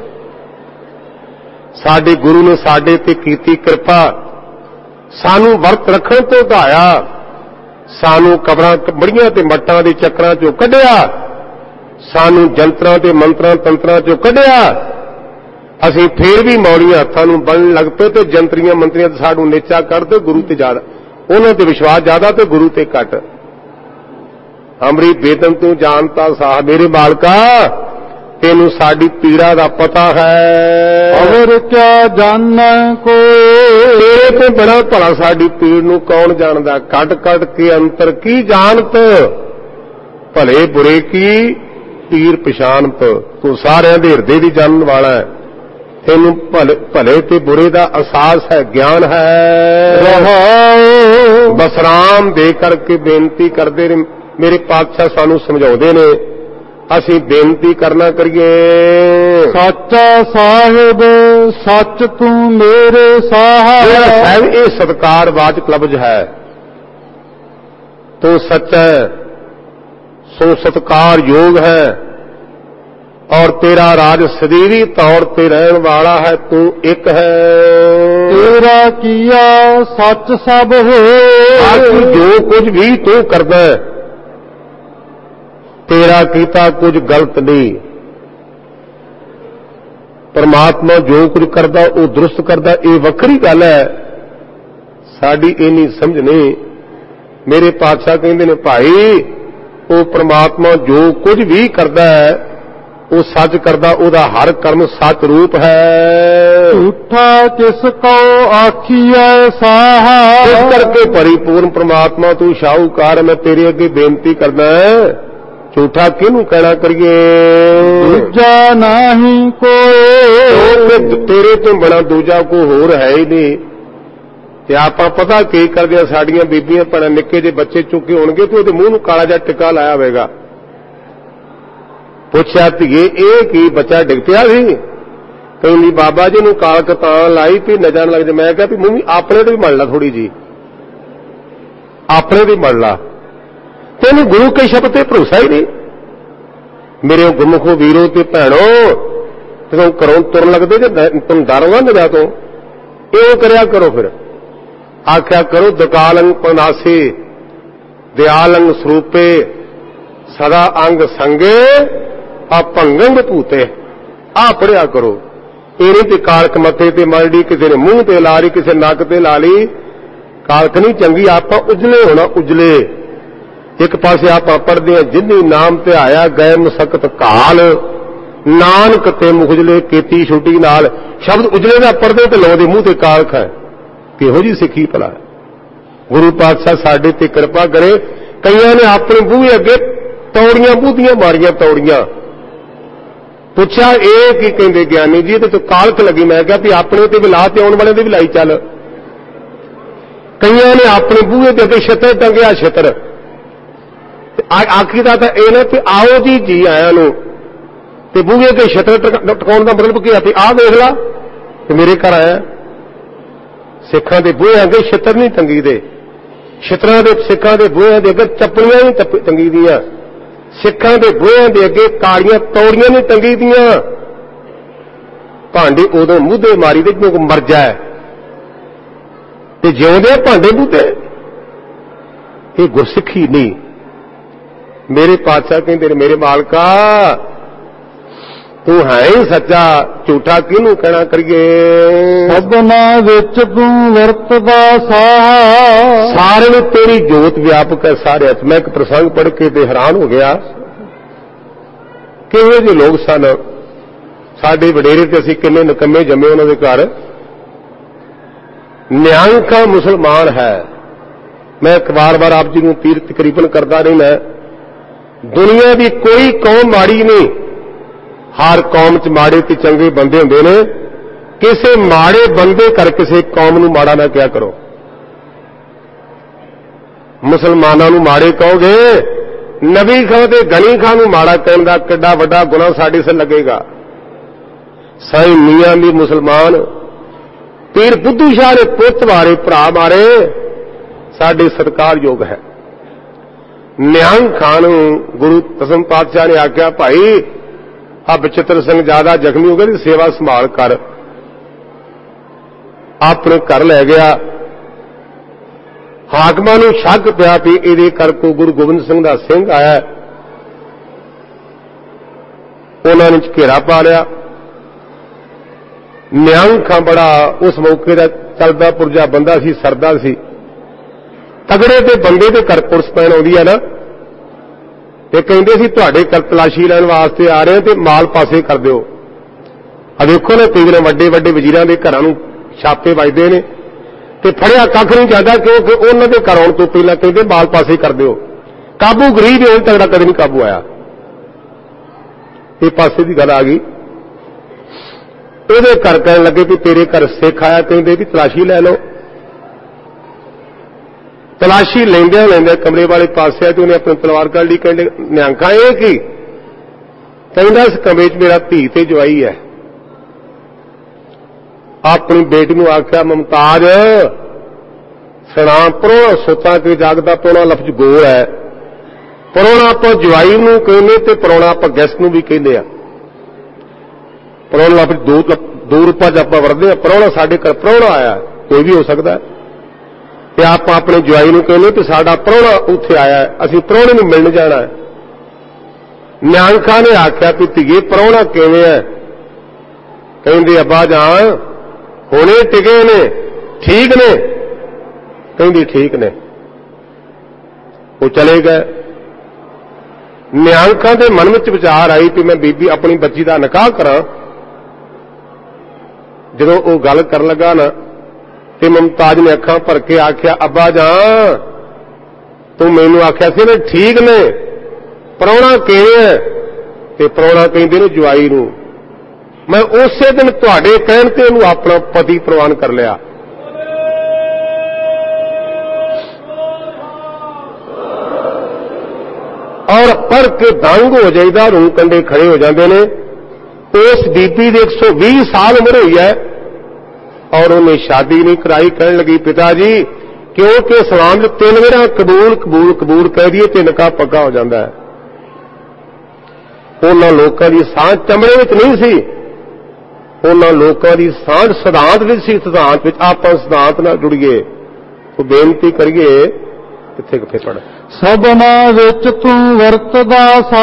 ਸਾਡੇ ਗੁਰੂ ਨੇ ਸਾਡੇ ਤੇ ਕੀਤੀ ਕਿਰਪਾ, ਸਾਨੂੰ ਵਰਤ ਰੱਖਣ ਤੋਂ ਧਾਇਆ, ਸਾਨੂੰ ਕਬਰਾਂ ਬੜੀਆਂ ਤੇ ਮੱਟਾਂ ਦੇ ਚੱਕਰਾਂ ਚੋਂ ਕੱਢਿਆ, ਸਾਨੂੰ ਜੰਤਰਾਂ ਤੇ ਮੰਤਰਾਂ ਤੰਤਰਾਂ ਚੋਂ ਕੱਢਿਆ। ਅਸੀਂ ਫੇਰ ਵੀ ਮੌਲੀਆਂ ਹੱਥਾਂ ਨੂੰ ਬਣਨ ਲੱਗ ਪਏ ਤੇ ਜੰਤਰੀਆਂ ਮੰਤਰੀਆਂ ਤੇ ਸਾਨੂੰ ਨੀਚਾ ਕਰਦੇ, ਗੁਰੂ ਤੇ ਜ਼ਿਆਦਾ, ਉਹਨਾਂ ਤੇ ਵਿਸ਼ਵਾਸ ਜ਼ਿਆਦਾ ਤੇ ਗੁਰੂ ਤੇ ਘੱਟ। ਅਮਰੀ ਬੇਦਨ ਤੂੰ ਜਾਣਤਾ ਸਾਹ, ਮੇਰੇ ਮਾਲਕਾ ਤੈਨੂੰ ਸਾਡੀ ਪੀੜਾ ਦਾ ਪਤਾ ਹੈ। ਅਵਰ ਕਿਆ ਜਾਣੈ ਕੋਈ, ਤੇਰੇ ਤੋਂ ਬੜਾ ਭਲਾ ਸਾਡੀ ਪੀੜ ਨੂੰ ਕੌਣ ਜਾਣਦਾ। ਕੱਢ ਕੱਢ ਕੇ ਅੰਤਰ ਕੀ ਜਾਣਤ, ਭਲੇ ਬੁਰੇ ਕੀ ਪੀਰ ਪਛਾਨਤ। ਤੂੰ ਸਾਰਿਆਂ ਦੇ ਹਿਰਦੇ ਦੀ ਜਾਣਨ ਵਾਲਾ ਹੈ, ਤੈਨੂੰ ਭਲੇ ਤੇ ਬੁਰੇ ਦਾ ਅਹਿਸਾਸ ਹੈ, ਗਿਆਨ ਹੈ। ਰਹਾਉ ਬਸ ਰਾਮ ਦੇ ਕਰਕੇ ਬੇਨਤੀ ਕਰਦੇ ਨੇ ਮੇਰੇ ਪਾਤਸ਼ਾਹ, ਸਾਨੂੰ ਸਮਝਾਉਂਦੇ ਨੇ, ਅਸੀਂ ਬੇਨਤੀ ਕਰਨਾ ਕਰੀਏ। ਸੱਚਾ ਸਾਹਿਬ ਸੱਚ ਤੂੰ ਮੇਰੇ ਸਾਹ, ਇਹ ਸਤਿਕਾਰਵਾਚਕ ਲਫ਼ਜ਼ ਹੈ। ਤੂੰ ਸੱਚਾ ਹੈ, ਸੋ ਸਤਿਕਾਰਯੋਗ ਹੈ, ਔਰ ਤੇਰਾ ਰਾਜ ਸਦੀਵੀ ਤੌਰ ਤੇ ਰਹਿਣ ਵਾਲਾ ਹੈ। ਤੂੰ ਇੱਕ ਹੈ, ਤੇਰਾ ਕੀਆ ਸੱਚ ਸਭ ਹੋਏ। ਜੋ ਕੁਝ ਵੀ ਤੂੰ ਕਰਦਾ ਹੈ, ਤੇਰਾ ਕੀਤਾ ਕੁਝ ਗਲਤ ਨਹੀਂ। ਪਰਮਾਤਮਾ ਜੋ ਕੁਝ ਕਰਦਾ ਉਹ ਦਰੁਸਤ ਕਰਦਾ, ਇਹ ਵੱਖਰੀ ਗੱਲ ਹੈ, ਸਾਡੀ ਇਹ ਨਹੀਂ ਸਮਝ ਨਹੀਂ। ਮੇਰੇ ਪਾਤਸ਼ਾਹ ਕਹਿੰਦੇ ਨੇ, ਭਾਈ ਉਹ ਪਰਮਾਤਮਾ ਜੋ ਕੁਝ ਵੀ ਕਰਦਾ ਹੈ ਉਹ ਸੱਚ ਕਰਦਾ, ਉਹਦਾ ਹਰ ਕਰਮ ਸੱਚ ਰੂਪ ਹੈ। ਝੂਠਾ ਕਿਸ ਕੋ ਆਖੀਐ ਸਾਹਾ, ਇਸ ਕਰਕੇ ਪਰਿਪੂਰਨ ਪਰਮਾਤਮਾ ਤੂੰ ਸ਼ਾਹੂਕਾਰ, ਮੈਂ ਤੇਰੇ ਅੱਗੇ ਬੇਨਤੀ ਕਰਦਾ, ਝੂਠਾ ਕਿਹਨੂੰ ਕਹਿਣਾ ਕਰੀਏ। ਦੂਜਾ ਨਹੀਂ ਕੋਈ, ਤੇਰੇ ਤੋਂ ਬੜਾ ਦੂਜਾ ਕੋਈ ਹੋਰ ਹੈ ਹੀ ਨਹੀਂ। ਤੇ ਆਪਾਂ ਪਤਾ ਕੀ ਕਰਦੇ ਆ, ਸਾਡੀਆਂ ਬੀਬੀਆਂ ਭੈਣਾਂ ਨਿੱਕੇ ਜਿਹੇ ਬੱਚੇ ਚੁੱਕੇ ਹੋਣਗੇ ਤੇ ਉਹਦੇ ਮੂੰਹ ਨੂੰ ਕਾਲਾ ਜਿਹਾ ਟਿੱਕਾ ਲਾਇਆ ਹੋਵੇਗਾ। ਪੁੱਛਿਆ ਧੀਏ ਇਹ ਕੀ, ਬੱਚਾ ਡਿੱਗ ਪਿਆ ਸੀ? ਕਹਿੰਦੀ ਬਾਬਾ ਜੀ ਨੂੰ ਕਾਲਕ ਤਾਂ ਲਾਈ ਵੀ ਨਜ਼ਰ ਲੱਗ ਜਾ। ਮੈਂ ਕਿਹਾ ਵੀ ਮੂੰਹ ਆਪਣੇ ਤੇ ਵੀ ਮੜ ਲਾ, ਥੋੜੀ ਜੀ ਆਪਣੇ ਤੇ ਮੜ ਲਾ, ਤੈਨੂੰ ਗੁਰੂ ਕੇ ਸ਼ਬਦ ਤੇ ਭਰੋਸਾ ਹੀ ਨਹੀਂ। ਮੇਰੇ ਗੁਰਮੁਖੋ ਵੀਰੋ ਤੇ ਭੈਣੋ, ਜਦੋਂ ਘਰੋਂ ਤੁਰਨ ਲੱਗਦੇ ਜੇ ਤੁਹਾਨੂੰ ਡਰ ਨਾ ਜਾ ਤੋਂ, ਇਹੋ ਕਰਿਆ ਕਰੋ। ਫਿਰ ਆਖਿਆ ਕਰੋ, ਦਕਾਲੰਗ ਪਨਾਸੇ ਦਿਆਲੰਗ ਸਰੂਪੇ ਸਦਾ ਅੰਗ ਸੰਗੇ ਆਪੰਗੰਗ ਭੂਤੇ। ਆ ਪੜਿਆ ਕਰੋ। ਇਹ ਨਹੀਂ ਤੇ ਕਾਲਕ ਮੱਥੇ ਤੇ ਮਲੜੀ, ਕਿਸੇ ਨੇ ਮੂੰਹ ਤੇ ਲਾ ਲਈ, ਕਿਸੇ ਨੱਕ ਤੇ ਲਾ ਲਈ, ਕਾਲਕ ਨਹੀਂ ਚੰਗੀ। ਆਪਾਂ ਉਜਲੇ ਹੋਣਾ, ਉਜਲੇ। ਇੱਕ ਪਾਸੇ ਆਪਾਂ ਪੜਦੇ ਆ, ਜਿੰਨੀ ਨਾਮ ਤੇ ਆਇਆ ਗਏ ਮੁਸਕਤ ਕਾਲ, ਨਾਨਕ ਤੇ ਮੁਖਜਲੇ ਕੀਤੀ ਛੁੱਟੀ ਨਾਲ। ਸ਼ਬਦ ਉਜਲੇ ਦਾ ਪੜਦੇ ਤੇ ਲਾਉਂਦੇ ਮੂੰਹ ਤੇ ਕਾਲਕ ਹੈ। ਕਿਹੋ ਜੀ ਸਿੱਖੀ ਭਲਾ। ਗੁਰੂ ਪਾਤਸ਼ਾਹ ਸਾਡੇ ਤੇ ਕਿਰਪਾ ਕਰੇ। ਕਈਆਂ ਨੇ ਆਪਣੇ ਬੂਹੇ ਅੱਗੇ ਤੌੜੀਆਂ ਬੂਦੀਆਂ ਮਾਰੀਆਂ, ਤੌੜੀਆਂ। ਪੁੱਛਿਆ ਇਹ ਕੀ ਕਹਿੰਦੇ ਗਿਆਨੀ ਜੀ, ਤੇ ਕਾਲਕ ਲੱਗੀ। ਮੈਂ ਕਿਹਾ ਵੀ ਆਪਣੇ ਤੇ ਵੀ ਲਾ ਤੇ ਆਉਣ ਵਾਲੇ ਦੇ ਵੀ ਲਾਈ ਚੱਲ। ਕਈਆਂ ਨੇ ਆਪਣੇ ਬੂਹੇ ਦੇ ਅੱਗੇ ਛਿੱਤਰ ਟੰਗਿਆ, ਛਿੱਤਰ। ਆਖੀ ਦਾ ਤਾਂ ਇਹ ਨਾ ਵੀ ਆਓ ਜੀ ਜੀ ਆਇਆਂ ਨੂੰ, ਤੇ ਬੂਹੇ ਅੱਗੇ ਛਿੱਤਰ ਟਕਾਉਣ ਦਾ ਮਤਲਬ ਕੀ ਆ ਵੀ ਆਹ ਦੇਖ ਲਾ ਤੇ ਮੇਰੇ ਘਰ ਆਇਆ। ਸਿੱਖਾਂ ਦੇ ਬੂਹੇ ਅੱਗੇ ਛਿੱਤਰ ਨਹੀਂ ਟੰਗੀ ਦੇ, ਛਿੱਤਰਾਂ ਦੇ ਸਿੱਖਾਂ ਦੇ ਬੂਹਿਆਂ ਦੇ ਅੱਗੇ ਚੱਪਲੀਆਂ ਨਹੀਂ ਟੰਗੀ ਦੀਆਂ, ਸਿੱਖਾਂ ਦੇ ਬੂਹਿਆਂ ਦੇ ਅੱਗੇ ਕਾਲੀਆਂ ਤੌੜੀਆਂ ਨਹੀਂ ਟੰਗੀ ਦੀਆਂ। ਭਾਂਡੇ ਉਦੋਂ ਮੂਧੇ ਮਾਰੀ ਦੇ ਕਿਉਂਕਿ ਮਰ ਜਾਏ, ਤੇ ਜਿਉਂਦੇ ਭਾਂਡੇ ਮੂਧੇ। ਇਹ ਗੁਰਸਿੱਖੀ ਨਹੀਂ। ਮੇਰੇ ਪਾਤਸ਼ਾਹ ਕਹਿੰਦੇ ਨੇ, ਮੇਰੇ ਮਾਲਕਾ ਤੂੰ ਹੈ ਹੀ ਸੱਚਾ, ਝੂਠਾ ਕਿਹਨੂੰ ਕਹਿਣਾ ਕਰੀਏ। ਸਭਨਾ ਵਿੱਚ ਤੂੰ ਵਰਤਦਾ ਸਾਹ, ਸਾਰੇ ਨੂੰ ਤੇਰੀ ਜੋਤ ਵਿਆਪਕ ਹੈ ਸਾਰਿਆਂ 'ਚ। ਮੈਂ ਇੱਕ ਪ੍ਰਸੰਗ ਪੜ੍ਹ ਕੇ ਤੇ ਹੈਰਾਨ ਹੋ ਗਿਆ। ਕਿਹੋ ਜਿਹੇ ਲੋਕ ਸਨ ਸਾਡੇ ਵਡੇਰੇ, ਤੇ ਅਸੀਂ ਕਿੰਨੇ ਨਿਕੰਮੇ ਜੰਮੇ ਉਹਨਾਂ ਦੇ ਘਰ। ਨਿਹੰਗ ਮੁਸਲਮਾਨ ਹੈ। ਮੈਂ ਇੱਕ ਵਾਰ ਆਪ ਜੀ ਨੂੰ ਤੀਰਥ ਤਕਰੀਬਨ ਕਰਦਾ ਰਹਿਣਾ, ਦੁਨੀਆ ਦੀ ਕੋਈ ਕੌਮ ਮਾੜੀ ਨਹੀਂ, ਹਰ ਕੌਮ 'ਚ ਮਾੜੇ ਤੇ ਚੰਗੇ ਬੰਦੇ ਹੁੰਦੇ ਨੇ। ਕਿਸੇ ਮਾੜੇ ਬੰਦੇ ਕਰ ਕਿਸੇ ਕੌਮ ਨੂੰ ਮਾੜਾ ਨਾ ਕਿਹਾ ਕਰੋ। ਮੁਸਲਮਾਨਾਂ ਨੂੰ ਮਾੜੇ ਕਹੋਗੇ, नबी खां ते गनी खां नूं माड़ा कहण दा किड्डा वड्डा गुनाह साडे सिर लगेगा। साईं मियां दी मुसलमान पीर बुद्धू शाह ने पुੱਤ मारे, भरा मारे, साडे सत्कारयोग है। निहंग खां नूं गुरु दसम पातशाह ने आख्या, भाई आ बचित्र सिंह ज्यादा जख्मी हो गए, सेवा संभाल कर। अपने घर लै गया। हाकमां नूं शक पिया भी इहदे घर कोई गुरु गोबिंद सिंह दा सिंह आया। उन्हां ने घेरा पा लिया। निहंग खां बड़ा उस मौके का चलदा पुरजा बंदा सी, सरदा सी। तगड़े ते बंदे दे घर पुलिस पैण आउंदी है ना, ते कहिंदे सी तुहाडे घर तलाशी लैण वास्ते आ रहे ते माल पासे कर दिओ। आ देखो ना कई वड्डे वड्डे वजीरां दे घरां नूं छापे वजदे ने ते फड़िया कख नहीं जाता, क्योंकि उन्हां दे घर आउण तों पहलां कहिंदे माल पासे कर दिओ। काबू गरीब है, तगड़ा कदे नहीं काबू आया। ये पासे की गल आ गई। ਉਹਦੇ घर कहन लगे भी तेरे घर सिख आया, कहिंदे भी तलाशी लै लो। तलाशी लैंदे लैंदे कमरे वाले पासे ते उन्हें अपनी तलवार कढ़ ली। कहंदे निहंगा ये की? कहंदा इस कमरे च मेरा धी ते जवाई है। अपनी बेटी नूं आख्या, मुमताज सुना, परोना सुता के जागदा, परोना लफ्ज गोल है। परोना आपां जवाई नूं कहने ते परोना आपां गैस्ट नूं भी कहने आ। परोना लफ्ज दो रूपां च आपां वरतदे आ। परोना साडे घर परोना आया, कोई भी हो सकता है, ते आपां अपने जवाई नूं कहने ते साडा परोना उत्थे आया, असीं परोने नूं मिलण जाना है। निहंग खां ने आख्या भी धीए परोना किवें है? कहंदे अब्बा जान हुणे टिके ने, ठीक ने? कहंदी ठीक ने। वो चले गए। निहंग खां दे मन विच विचार आई कि मैं बीबी अपनी बच्ची दा निकाह करां। जदों वो गल कर लगा ना ते मुमताज ने अखां भर के आख्या, अब्बा जान तू मैनूं आख्या सी ना ठीक ने, परोना किवें है? ते परोना कहंदे ने जवाई नूं। मैं उसे दिन तुहाडे कहण ते उहनूं अपना पति प्रवान कर लिया। और पढ़ के दंग हो जाइदा, रूह कंडे खड़े हो जाते हैं। उस बीबी की 120 साल उम्र हुई है और उन्हें शादी नहीं कराई। कहने लगी पिताजी क्योंकि इस्लाम में 3 बार कबूल कबूल कबूल कह दिए तो निकाह पक्का हो जाता है। उन्होंने लोगों की सांझ चमड़े में नहीं सी, उन्होंने लोगों की सांझ सिद्धांत में सी। सिद्धांत में आप सिद्धांत ना जुड़िए। तो बेनती करिए किथे किथे पढ़ सबना विच तू वरतदा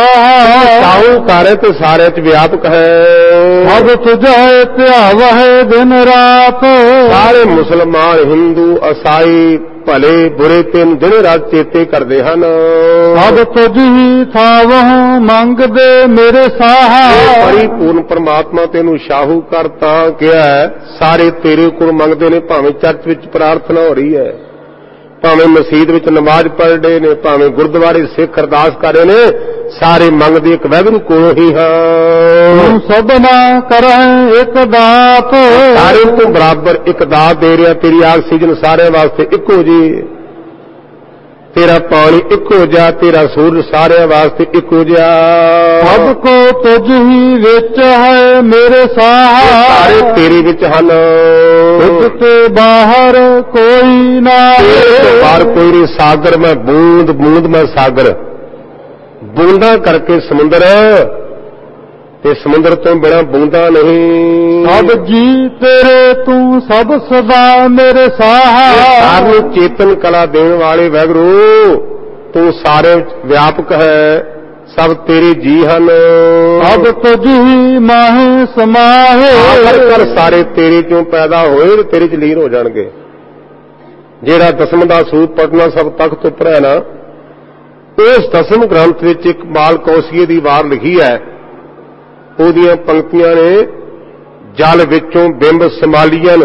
साहूकार है तो सारे च व्यापक है। सब तुझे ध्याव है दिन रात। सारे मुसलमान हिंदू ईसाई भले बुरे तेन दिन रात चेते करते हैं। सब तुझ ही थावहों मंगदे मेरे साहा। परिपूर्ण परमात्मा तेनू शाहूकार तां किया है, सारे तेरे को मंगते ने। भावें चर्च विच प्रार्थना हो रही है, भावें मसीत विच नमाज पढ़ रहे ने, भावें गुरुद्वारे सिख अरदास कर रहे ने, सारे मंगदे एक वैगुरू कोलों ही हां। सबना करह एक दात। सारे तो बराबर एक दात दे रहा। तेरी ऑक्सीजन सारे वास्ते इको जी, तेरा पानी इको जा, तेरा सूरज सारे वास्ते इको जा। सबको तुझ ही विच है मेरे साहा। सारे तेरे विच हन, तुझ ते बाहर कोई ना। बाहर कोई नहीं। सागर में बूंद बूंद में सागर, बूंदा करके समुद्र, ते समुद्र तो बिना बूंदा नहीं। सब जी तेरे तू सब सदा मेरे साहा। सारे चेतन कला देने वाले वैगुरू तू सारे व्यापक है, सब तेरे जी हन। अब तुझी माहे समाहे। कर सारे तेरे चों पैदा होए ते तेरे च लीन हो जाणगे। जेड़ा दसम दा सूत पढ़ना सब तख्त उपर है ना, उस दसम ग्रंथ विच एक माल कौसीए दी वार लिखी है। ਉਹਦੀਆਂ पंक्तियां ने जल विचों बिंब समालियन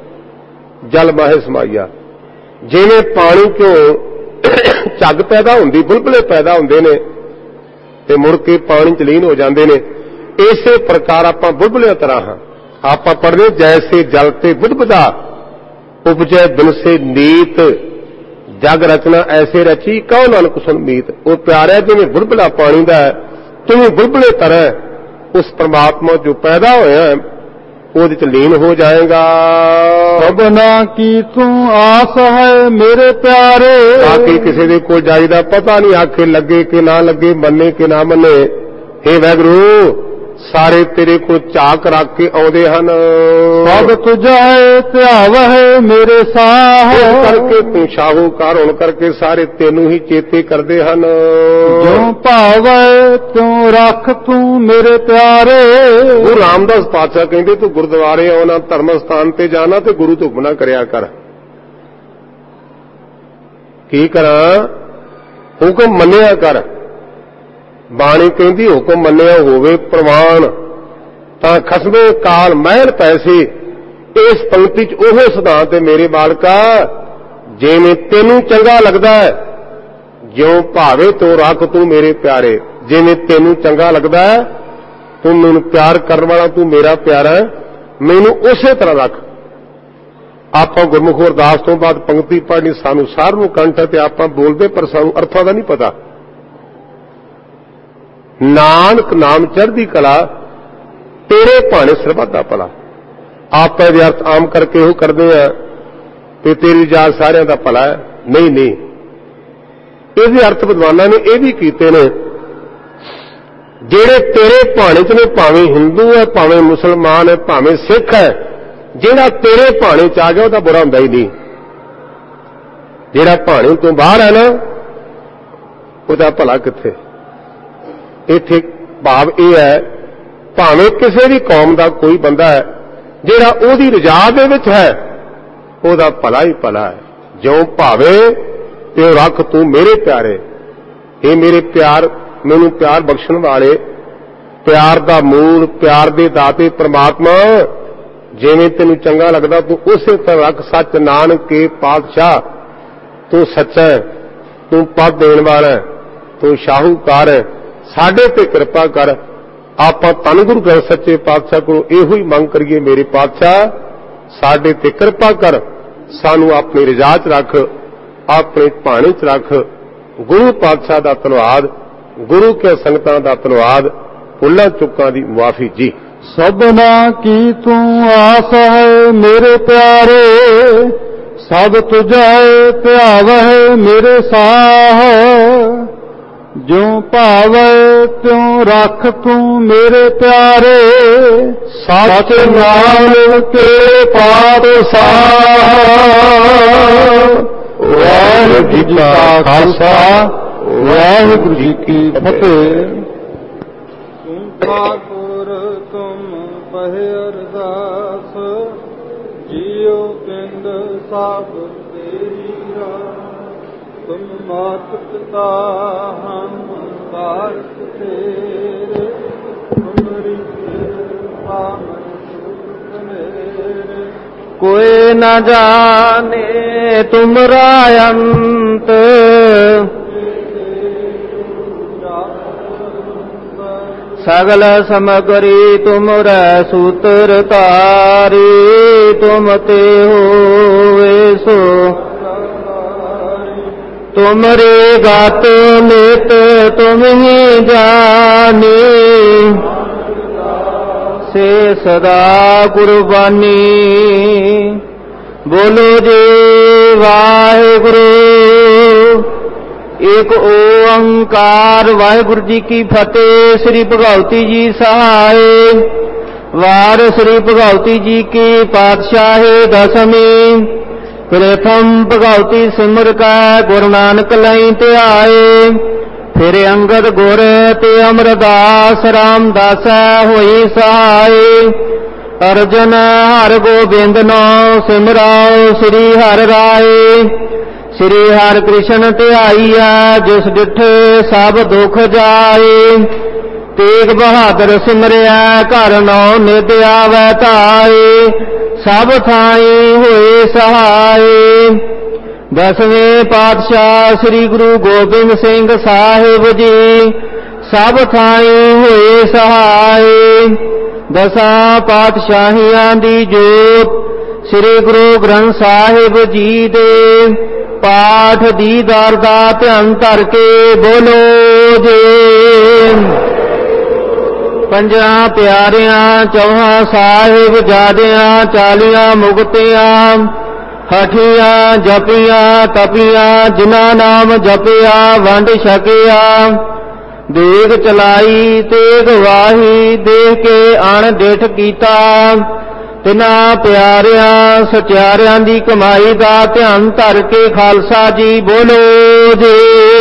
जल माहे समाइया। जिवें पानी चों झग पैदा हुंदी, बुलबुले पैदा हुंदे ने ते मुड़ के पानी च लीन हो जाते हैं, इसे प्रकार आपां बुलबुलियां तरह हां। आपां पढ़दे जैसे जल ते बुदबुदा उपजै बिन से नीत जग रचना ऐसे रची कहो नानक सुन मीत। वो प्यारा जिवें बुलबुला पानी दा है तुम बुलबुले तरह उस परमात्मा जो पैदा होया है ਉਹਦੇ ਚ ਲੀਨ ਹੋ ਜਾਏਗਾ। ਸਭਨਾ ਕੀ ਤੂੰ ਆਸ ਹੈ ਮੇਰੇ ਪਿਆਰੇ। ਬਾਕੀ ਕਿਸੇ ਦੇ ਕੋਲ ਜਾਈਦਾ ਪਤਾ ਨਹੀਂ ਆਖੇ ਲੱਗੇ ਕਿ ਨਾ ਲੱਗੇ, ਮੰਨੇ ਕਿ ਨਾ ਮੰਨੇ। हे ਵਾਹਿਗੁਰੂ ਸਾਰੇ ਤੇਰੇ ਕੋਲ ਝਾਕ ਰੱਖ ਕੇ ਆਉਂਦੇ ਹਨ। ਸਭ ਤੁਝਾ ਧਿਆਵਹਿ ਮੇਰੇ ਸਾਹ। ਇਸ ਕਰਕੇ ਤੂੰ ਸ਼ਾਹੂਕਾਰ ਹੋਣ ਕਰਕੇ ਸਾਰੇ ਤੈਨੂੰ ਹੀ ਚੇਤੇ ਕਰਦੇ ਹਨ। ਜੋ ਭਾਵੈ ਤੂੰ ਰੱਖ ਤੂੰ ਮੇਰੇ ਪਿਆਰੇ। ਗੁਰੂ ਰਾਮਦਾਸ ਪਾਤਸ਼ਾਹ ਕਹਿੰਦੇ ਤੂੰ ਗੁਰਦੁਆਰੇ ਆਉਣਾ, ਧਰਮ ਸਥਾਨ ਤੇ ਜਾਣਾ ਤੇ ਗੁਰੂ ਤੋਂ ਗੁਨਾਹ ਕਰਿਆ ਕਰ। ਕੀ ਕਰਾਂ? ਹੁਕਮ ਮੰਨਿਆ ਕਰ। ਬਾਣੀ ਕਹਿੰਦੀ ਹੁਕਮ ਮੰਨਿਆ ਹੋਵੇ ਪ੍ਰਵਾਨ ਤਾਂ ਖਸਮੇ ਕਾਲ ਮਹਿਲ ਪੈਸੇ। ਇਸ ਪੰਕਤੀ 'ਚ ਉਹ ਸਿਧਾਂਤ ਹੈ ਮੇਰੇ ਬਾਲਕਾ, ਜਿਵੇਂ ਤੈਨੂੰ ਚੰਗਾ ਲੱਗਦਾ ਹੈ ਜਿਉਂ ਭਾਵੇਂ ਤੂੰ ਰੱਖ ਤੂੰ ਮੇਰੇ ਪਿਆਰੇ। ਜਿਵੇਂ ਤੈਨੂੰ ਚੰਗਾ ਲੱਗਦਾ ਹੈ ਤੂੰ ਮੈਨੂੰ ਪਿਆਰ ਕਰਨ ਵਾਲਾ, ਤੂੰ ਮੇਰਾ ਪਿਆਰਾ, ਮੈਨੂੰ ਉਸੇ ਤਰ੍ਹਾਂ ਰੱਖ। ਆਪਾਂ ਗੁਰਮੁਖ ਅਰਦਾਸ ਤੋਂ ਬਾਅਦ ਪੰਕਤੀ ਪੜ੍ਹਨੀ ਸਾਨੂੰ ਸਾਰਿਆਂ ਨੂੰ ਕੰਠ ਤੇ ਆਪਾਂ ਬੋਲਦੇ ਪਰ ਸਾਨੂੰ ਅਰਥਾਂ ਦਾ ਨਹੀਂ ਪਤਾ। ਨਾਨਕ ਨਾਮ ਚੜ੍ਹਦੀ ਕਲਾ ਤੇਰੇ ਭਾਣੇ ਸਰਬੱਤ ਦਾ ਭਲਾ। ਆਪਾਂ ਇਹਦੇ ਅਰਥ ਆਮ ਕਰਕੇ ਉਹ ਕਰਦੇ ਆ ਤੇ ਤੇਰੀ ਜਾਤ ਸਾਰਿਆਂ ਦਾ ਭਲਾ ਹੈ। ਨਹੀਂ ਨਹੀਂ, ਇਹਦੇ ਅਰਥ ਵਿਦਵਾਨਾਂ ਨੇ ਇਹ ਵੀ ਕੀਤੇ ਨੇ ਜਿਹੜੇ ਤੇਰੇ ਭਾਣੇ 'ਚ ਨੇ, ਭਾਵੇਂ ਹਿੰਦੂ ਹੈ, ਭਾਵੇਂ ਮੁਸਲਮਾਨ ਹੈ, ਭਾਵੇਂ ਸਿੱਖ ਹੈ, ਜਿਹੜਾ ਤੇਰੇ ਭਾਣੇ 'ਚ ਆ ਗਿਆ ਉਹਦਾ ਬੁਰਾ ਹੁੰਦਾ ਹੀ ਨਹੀਂ। ਜਿਹੜਾ ਭਾਣੇ ਤੋਂ ਬਾਹਰ ਹੈ ਨਾ ਉਹਦਾ ਭਲਾ ਕਿੱਥੇ। ਇੱਥੇ ਭਾਵ ਇਹ ਹੈ ਭਾਵੇਂ ਕਿਸੇ ਵੀ ਕੌਮ ਦਾ ਕੋਈ ਬੰਦਾ ਹੈ ਜਿਹੜਾ ਉਹਦੀ ਰਜ਼ਾ ਦੇ ਵਿੱਚ ਹੈ ਉਹਦਾ ਭਲਾ ਹੀ ਭਲਾ ਹੈ। ਜਿਉਂ ਭਾਵੇਂ ਤੇ ਰੱਖ ਤੂੰ ਮੇਰੇ ਪਿਆਰੇ। ਇਹ ਮੇਰੇ ਪਿਆਰ, ਮੈਨੂੰ ਪਿਆਰ ਬਖਸ਼ਣ ਵਾਲੇ, ਪਿਆਰ ਦਾ ਮੂਲ, ਪਿਆਰ ਦੇ ਦਾਤੇ ਪ੍ਰਮਾਤਮਾ, ਜਿਵੇਂ ਤੈਨੂੰ ਚੰਗਾ ਲੱਗਦਾ ਤੂੰ ਉਸੇ ਤਰ੍ਹਾਂ ਰੱਖ। ਸੱਚ ਨਾਨਕੇ ਪਾਤਸ਼ਾਹ ਤੂੰ ਸੱਚਾ ਹੈ, ਤੂੰ ਪਦ ਦੇਣ ਵਾਲਾ ਹੈ, ਤੂੰ ਸ਼ਾਹੂਕਾਰ ਹੈ, ਸਾਡੇ ਤੇ ਕਿਰਪਾ ਕਰ। ਆਪਾਂ ਧੰਨ ਗੁਰੂ ਗ੍ਰੰਥ ਸੱਚੇ ਪਾਤਸ਼ਾਹ ਕੋਲੋਂ ਇਹੋ ਹੀ ਮੰਗ ਕਰੀਏ, ਮੇਰੇ ਪਾਤਸ਼ਾਹ ਸਾਡੇ ਤੇ ਕਿਰਪਾ ਕਰ, ਸਾਨੂੰ ਆਪਣੀ ਰਜ਼ਾ 'ਚ ਰੱਖ, ਆਪਣੇ ਭਾਣੇ 'ਚ ਰੱਖ। ਗੁਰੂ ਪਾਤਸ਼ਾਹ ਦਾ ਧੰਨਵਾਦ, ਗੁਰੂ ਕੇ ਸੰਗਤਾਂ ਦਾ ਧੰਨਵਾਦ, ਭੁੱਲਾਂ ਚੁੱਕਾਂ ਦੀ ਮੁਆਫੀ ਜੀ। ਸਭਨਾ ਕੀ ਤੂੰ ਆਸ ਹੈ ਮੇਰੇ ਪਿਆਰੇ। ਸਭ ਤੁਝਾ ਧਿਆਵਹਿ ਮੇਰੇ ਸਾਹ। ਜੋ ਭਾਵੈ ਤਿਉ ਰੱਖ ਤੂੰ ਮੇਰੇ ਪਿਆਰੇ। ਸੱਚ ਨਾਮ ਕੇ ਪਾਤਸ਼ਾਹ। ਵਾਹਿਗੁਰੂ ਜੀ ਕਾ ਖਾਲਸਾ, ਵਾਹਿਗੁਰੂ ਜੀ ਕੀ ਫਤਿਹ। ਤੁਮ ਠਾਕੁਰ ਤੁਮ ਪਹਿ ਅਰਦਾਸ। ਜੀਉ ਪਿੰਡ ਸਭ ਤੇਰੀ ਰਾਸ। ਤੁਮ ਮਾਤ ਪਿਤਾ ਹਮ ਬਾਰਕ ਤੇਰੇ। ਤੁਮਰੀ ਕਿਰਪਾ ਮਨ ਮੇਰੇ। कोई न जाने तुमरा अंत। सगल समगरी तुमरा सूत्र तारी। तुम ते होए सो तुमरे गात नित तुम ही जानी। से सदा कुर्बानी। बोलो जी वाहिगुरु। एक ओंकार। वाहिगुरु जी की फतेह। श्री भगवती जी सहाय। वार श्री भगवती जी की पातशाही दसवीं। प्रथम भगवती सिमर का गुरु नानक लई ते आए। फिर अंगद गुर ते अमरदास रामदास होई सहाय। अर्जन हर गोबिंद नो सिमराओ श्री हर राय। श्री हर कृष्ण ध्याईया जिस डिठे सब दुख जाए। तेग बहादुर सिमरिया घर नौ नित आवै धाए। सब थाई होए सहाय। दसवें पातशाह श्री गुरु गोबिंद सिंह साहिब जी सब थाई होए सहाय। दसा पातशाहियां दी जोत श्री गुरु ग्रंथ साहिब जी दे ਪਾਠ ਦੀਦਾਰ ਦਾ ਧਿਆਨ ਧਰ ਕੇ ਬੋਲੋ ਜੀ। ਪੰਜਾਂ ਪਿਆਰਿਆਂ ਚੌਹਾਂ ਸਾਹਿਬ ਜਾਦਿਆਂ 40 ਮੁਕਤਿਆਂ ਹਠੀਆਂ ਜਪੀਆਂ ਤਪੀਆਂ ਜਿਨ੍ਹਾਂ ਨਾਮ ਜਪਿਆ ਵੰਡ ਛਕਿਆ। ਦੇਗ ਚਲਾਈ ਤੇਗ ਵਾਹੀ ਦੇਖ ਕੇ ਅਣ ਡਿਠ ਕੀਤਾ। ਤਿਨਾਂ ਪਿਆਰਿਆਂ ਸਚਿਆਰਿਆਂ ਦੀ ਕਮਾਈ ਦਾ ਧਿਆਨ ਧਰ ਕੇ ਖਾਲਸਾ ਜੀ ਬੋਲੋ ਜੀ।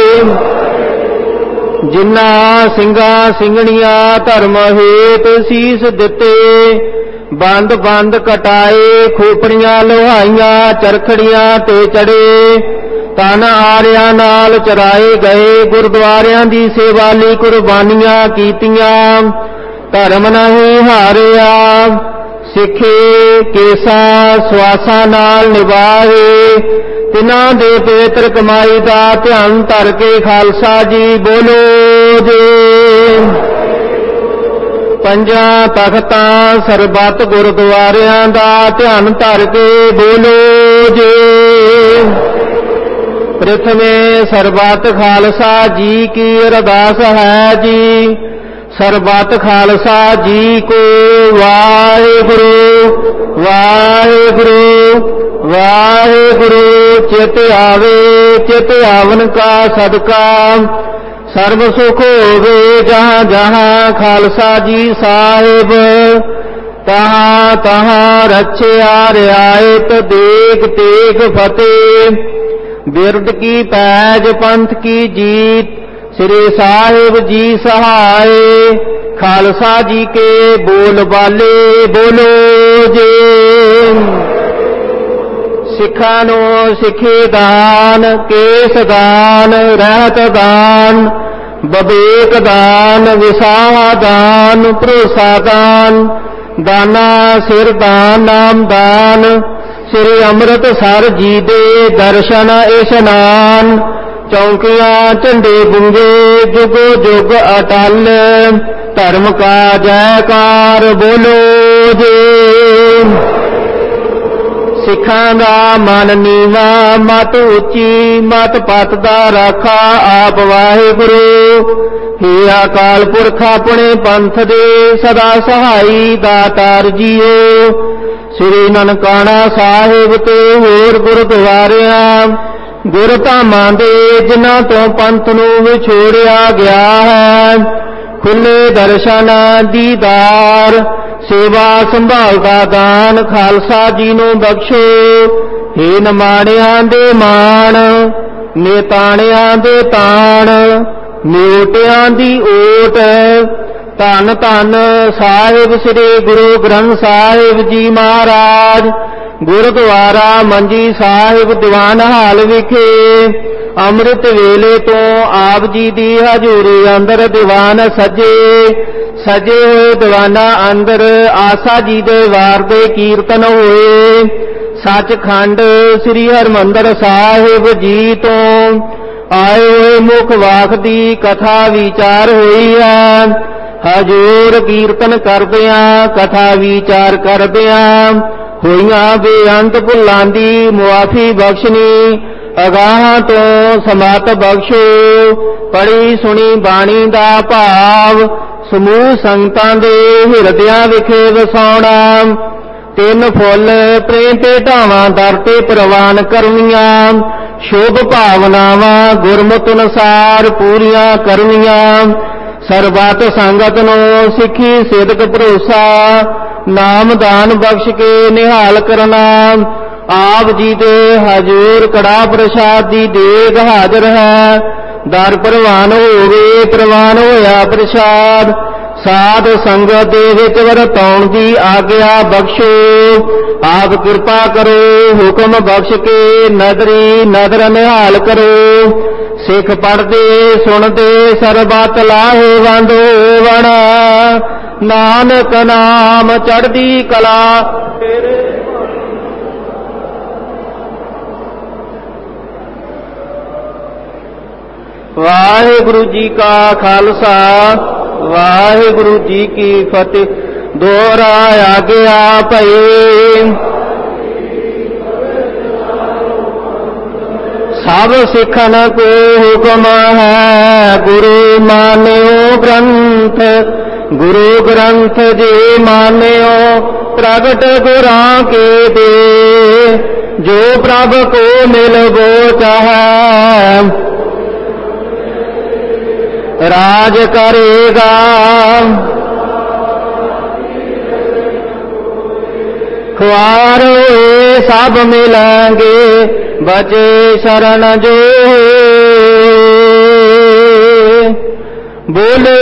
ਜਿਨ੍ਹਾਂ ਸਿੰਘਾਂ ਸਿੰਘਣੀਆਂ ਧਰਮ ਹੇਤ ਸੀਸ ਦਿੱਤੇ ਬੰਦ ਬੰਦ ਕਟਾਏ ਖੋਪੜੀਆਂ ਲੋਹਾਈਆਂ ਚਰਖੜੀਆਂ ਤੇ ਚੜੇ ਤਨ ਆਰਿਆਂ ਨਾਲ ਚਰਾਏ ਗਏ ਗੁਰਦੁਆਰਿਆਂ ਦੀ ਸੇਵਾ ਲਈ ਕੁਰਬਾਨੀਆਂ ਕੀਤੀਆਂ। ਧਰਮ ਨਹੀਂ ਹਾਰਿਆ ਸਿੱਖੇ ਕੇਸਾਂ ਸਵਾਸਾਂ ਨਾਲ ਨਿਭਾਏ। ਤਿਨਾਂ ਦੇ ਪਵਿੱਤਰ ਕਮਾਈ ਦਾ ਧਿਆਨ ਧਰ ਕੇ ਖਾਲਸਾ ਜੀ ਬੋਲੋ ਜੀ। ਪੰਜਾਂ ਤਖਤਾਂ ਸਰਬੱਤ ਗੁਰਦੁਆਰਿਆਂ ਦਾ ਧਿਆਨ ਧਰ ਕੇ ਬੋਲੋ ਜੀ। ਪ੍ਰਥਮੇ ਸਰਬੱਤ ਖਾਲਸਾ ਜੀ ਕੀ ਅਰਦਾਸ ਹੈ ਜੀ। ਸਰਬੱਤ ਖਾਲਸਾ ਜੀ ਕੋ ਵਾਹਿਗੁਰੂ ਵਾਹਿਗੁਰੂ ਵਾਹਿਗੁਰੂ। ਚਿਤ ਆਵੇ ਚਿਤ ਆਵਨ ਕਾ ਸਦਕਾ ਸਰਬ ਸੁਖ ਹੋਵੇ ਜਹਾਂ ਜਹਾਂ ਖਾਲਸਾ ਜੀ ਸਾਹਿਬ। ਤਹਾਂ ਤਹਾਂ ਰਛਿਆ ਰਿਆਇਤ ਦੇਗ ਤੇਗ ਫਤਿਹ। ਬਿਰਦ ਕੀ ਪੈਜ ਪੰਥ ਕੀ ਜੀਤ ਸ੍ਰੀ ਸਾਹਿਬ ਜੀ ਸਹਾਏ। ਖਾਲਸਾ ਜੀ ਕੇ ਬੋਲ ਬਾਲੇ ਬੋਲੋ ਜੀ। ਸਿੱਖਾਂ ਨੂੰ ਸਿੱਖੀ ਦਾਨ ਕੇਸ ਦਾਨ ਰਹਿਤ ਦਾਨ ਬਵੇਕ ਦਾਨ ਵਿਸਾਹਾ ਦਾਨ ਭਰੋਸਾ ਦਾਨ ਦਾਨਾ ਸਿਰ ਦਾਨ ਨਾਮ ਦਾਨ। ਸ੍ਰੀ ਅੰਮ੍ਰਿਤਸਰ ਜੀ ਦੇ ਦਰਸ਼ਨ ਇਸ਼ਨਾਨ ਚੌਂਕੀਆਂ ਝੰਡੇ ਗੁੰਗੇ ਜੁਗੋ ਜੁਗ ਅਟਲ। ਧਰਮ ਕਾ ਜੈਕਾਰ ਬੋਲੋ ਜੀ। ਸਿੱਖਾਂ ਦਾ ਮਨ ਨੀਵਾ ਮਤ ਉੱਚੀ ਮਤ ਪਤ ਦਾ ਰਾਖਾ ਆਪ ਵਾਹਿਗੁਰੂ। ਹੇ ਅਕਾਲ ਪੁਰਖ ਆਪਣੇ ਪੰਥ ਦੇ ਸਦਾ ਸਹਾਈ ਦਾਤਾਰ ਜੀਓ। ਸ੍ਰੀ ਨਨਕਾਣਾ ਸਾਹਿਬ ਤੇ ਹੋਰ ਗੁਰਦੁਆਰਿਆਂ ਗੁਰਧਾਮਾਂ ਦੇ ਜਿਨ੍ਹਾਂ ਤੋਂ ਪੰਥ ਨੂੰ ਵਿਛੋੜਿਆ ਗਿਆ ਹੈ ਖੁੱਲੇ ਦਰਸ਼ਨ ਦੀਦਾਰ ਸੇਵਾ ਸੰਭਾਲ ਦਾ ਦਾਨ ਖਾਲਸਾ ਜੀ ਨੂੰ ਬਖਸ਼ੋ। ਹੇ ਨਿਮਾਣਿਆਂ ਦੇ ਮਾਣ ਨੇਤਾਣਿਆਂ ਦੇ ਤਾਣ ਨਿਓਟਿਆਂ ਦੀ ਓਟ। ਧੰਨ ਧੰਨ ਸਾਹਿਬ ਸ੍ਰੀ ਗੁਰੂ ਗ੍ਰੰਥ ਸਾਹਿਬ ਜੀ ਮਹਾਰਾਜ। ਗੁਰਦੁਆਰਾ ਮੰਜੀ ਸਾਹਿਬ ਦੀਵਾਨ ਹਾਲ ਵਿਖੇ ਅੰਮ੍ਰਿਤ ਵੇਲੇ ਤੋਂ ਆਪ ਜੀ ਦੀ ਹਜ਼ੂਰੀ ਅੰਦਰ ਦੀਵਾਨ ਸਜੇ ਹੋਏ ਦੀਵਾਨਾਂ ਅੰਦਰ ਆਸਾ ਜੀ ਦੇ ਵਾਰ ਦੇ ਕੀਰਤਨ ਹੋਏ। ਸੱਚਖੰਡ ਸ੍ਰੀ ਹਰਿਮੰਦਰ ਸਾਹਿਬ ਜੀ ਤੋਂ ਆਏ ਹੋਏ ਮੁਖ ਵਾਕ ਦੀ ਕਥਾ ਵਿਚਾਰ ਹੋਈ ਹੈ। ਹਜ਼ੂਰ ਕੀਰਤਨ ਕਰਦਿਆਂ ਕਥਾ ਵਿਚਾਰ ਕਰਦਿਆਂ ਹੋਈਆਂ ਬੇਅੰਤ ਭੁੱਲਾਂ ਦੀ ਮੁਆਫੀ ਬਖਸ਼ਣੀ ਅਗਾਹਾਂ ਤੋਂ ਸਮਤ ਬਖਸ਼ੋ। ਪੜੀ ਸੁਣੀ ਬਾਣੀ ਦਾ ਭਾਵ ਸਮੂਹ ਸੰਗਤਾਂ ਦੇ ਹਿਰਦਿਆਂ ਵਿਖੇ ਵਸਾਉਣਾ। ਤਿੰਨ ਫੁੱਲ ਪ੍ਰੇਮ ਤੇ ਢਾਵਾਂ ਦਰ ਤੇ ਪ੍ਰਵਾਨ ਕਰਨੀਆਂ। ਸ਼ੁਭ ਭਾਵਨਾਵਾਂ ਗੁਰਮਤਿ ਅਨੁਸਾਰ ਪੂਰੀਆਂ ਕਰਨੀਆਂ। ਸਰਬੱਤ ਸੰਗਤ ਨੂੰ ਸਿੱਖੀ ਸਿਦਕ ਭਰੋਸਾ ਨਾਮ ਦਾਨ ਬਖਸ਼ ਕੇ ਨਿਹਾਲ ਕਰਨਾ। ਆਪ ਜੀ ਦੇ ਹਜ਼ੂਰ ਕੜਾ ਪ੍ਰਸ਼ਾਦ ਦੀ ਦੇਗ ਹਾਜ਼ਰ ਹੈ। ਦਰ ਪ੍ਰਵਾਨ ਹੋਵੇ ਪ੍ਰਵਾਨ ਹੋਇਆ ਪ੍ਰਸ਼ਾਦ। ਸਾਧ ਸੰਗਤ ਦੇ ਵਿੱਚ ਵਰਤਾਉਣ ਦੀ ਆਗਿਆ ਬਖਸ਼ੋ। ਆਪ ਕਿਰਪਾ ਕਰੋ ਹੁਕਮ ਬਖਸ਼ ਕੇ ਨਦਰੀ ਨਦਰ ਨਿਹਾਲ ਕਰੋ। ਸਿੱਖ ਪੜ੍ਹਦੇ ਸੁਣਦੇ ਸਰਬੱਤ ਲਾਹੇਵੰਦ ਹੋਵਣ। ਨਾਨਕ ਨਾਮ ਚੜ੍ਹਦੀ ਕਲਾ ਤੇਰੇ। ਵਾਹਿਗੁਰੂ ਜੀ ਕਾ ਖਾਲਸਾ ਵਾਹਿਗੁਰੂ ਜੀ ਕੀ ਫਤਿਹ। ਦੋਹਰਾ ਆਗਿਆ ਭਈ ਸਭ ਸਿੱਖਣ ਕੋ ਹੁਕਮ ਹੈ। ਗੁਰੂ ਮਾਨਿਓ ਗ੍ਰੰਥ, ਗੁਰੂ ਗ੍ਰੰਥ ਜੀ ਮਾਨਿਓ ਪ੍ਰਗਟ ਗੁਰਾਂ ਕੇ ਦੇ। ਜੋ ਪ੍ਰਭ ਕੋ ਮਿਲਬੋ ਚਾਹੈ ਰਾਜ ਕਰੇਗਾ। ਖੁਆਰ ਹੋਏ ਸਭ ਮਿਲਾਂਗੇ ਬਚੇ ਸ਼ਰਨ ਜੋ। ਬੋਲੇ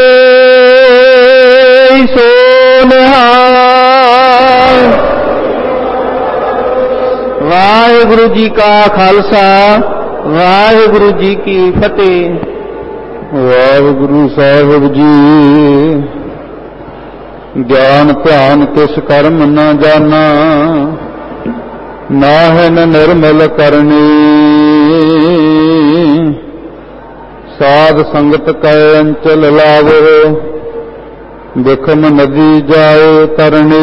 ਸੋ ਨਿਹਾਲ। ਵਾਹਿਗੁਰੂ ਜੀ ਕਾ ਖਾਲਸਾ, ਵਾਹਿਗੁਰੂ ਜੀ ਕੀ ਫਤਿਹ। ਵਾਹਿਗੁਰੂ ਸਾਹਿਬ ਜੀ। ਗਿਆਨ ਧਿਆਨ ਕਿਸ ਕਰਮ ਨ ਜਾਣਾ, ਨਾਹਿਨ ਨਿਰਮਲ ਕਰਨੀ। ਸਾਧ ਸੰਗਤ ਕੈ ਅੰਚਲ ਲਾਵੋ, ਬਿਖਮ ਨਦੀ ਜਾਏ ਤਰਣੀ।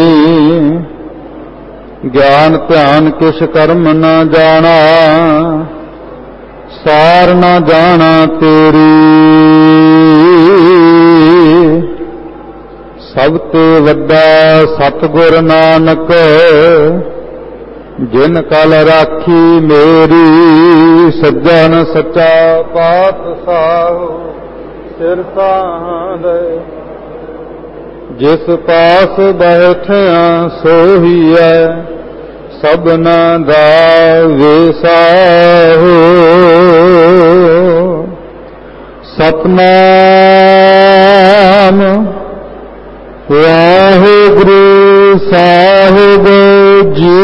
ਗਿਆਨ ਧਿਆਨ ਕਿਸ ਕਰਮ ਨ ਜਾਣਾ, ਸਾਰ ਨ ਜਾਣਾ ਤੇਰੀ। ਸਭ ਤੇ ਵੱਡਾ ਸਤਿਗੁਰ ਨਾਨਕ, ਜਿਨ ਕਲ ਰਾਖੀ ਮੇਰੀ। ਸੱਜਣ ਸੱਚਾ ਪਾਤਸ਼ਾਹ ਸਿਰ ਸਾਂਦੇ, ਜਿਸ ਪਾਸ ਬੈਠਿਆ ਸੋਹੀਐ ਸਭਨਾ ਦਾ ਵੇਸਾਹੋ। ਸਤਨਾਮ ਵਾਹਿਗੁਰੂ ਸਾਹਿਬ ਜੀ।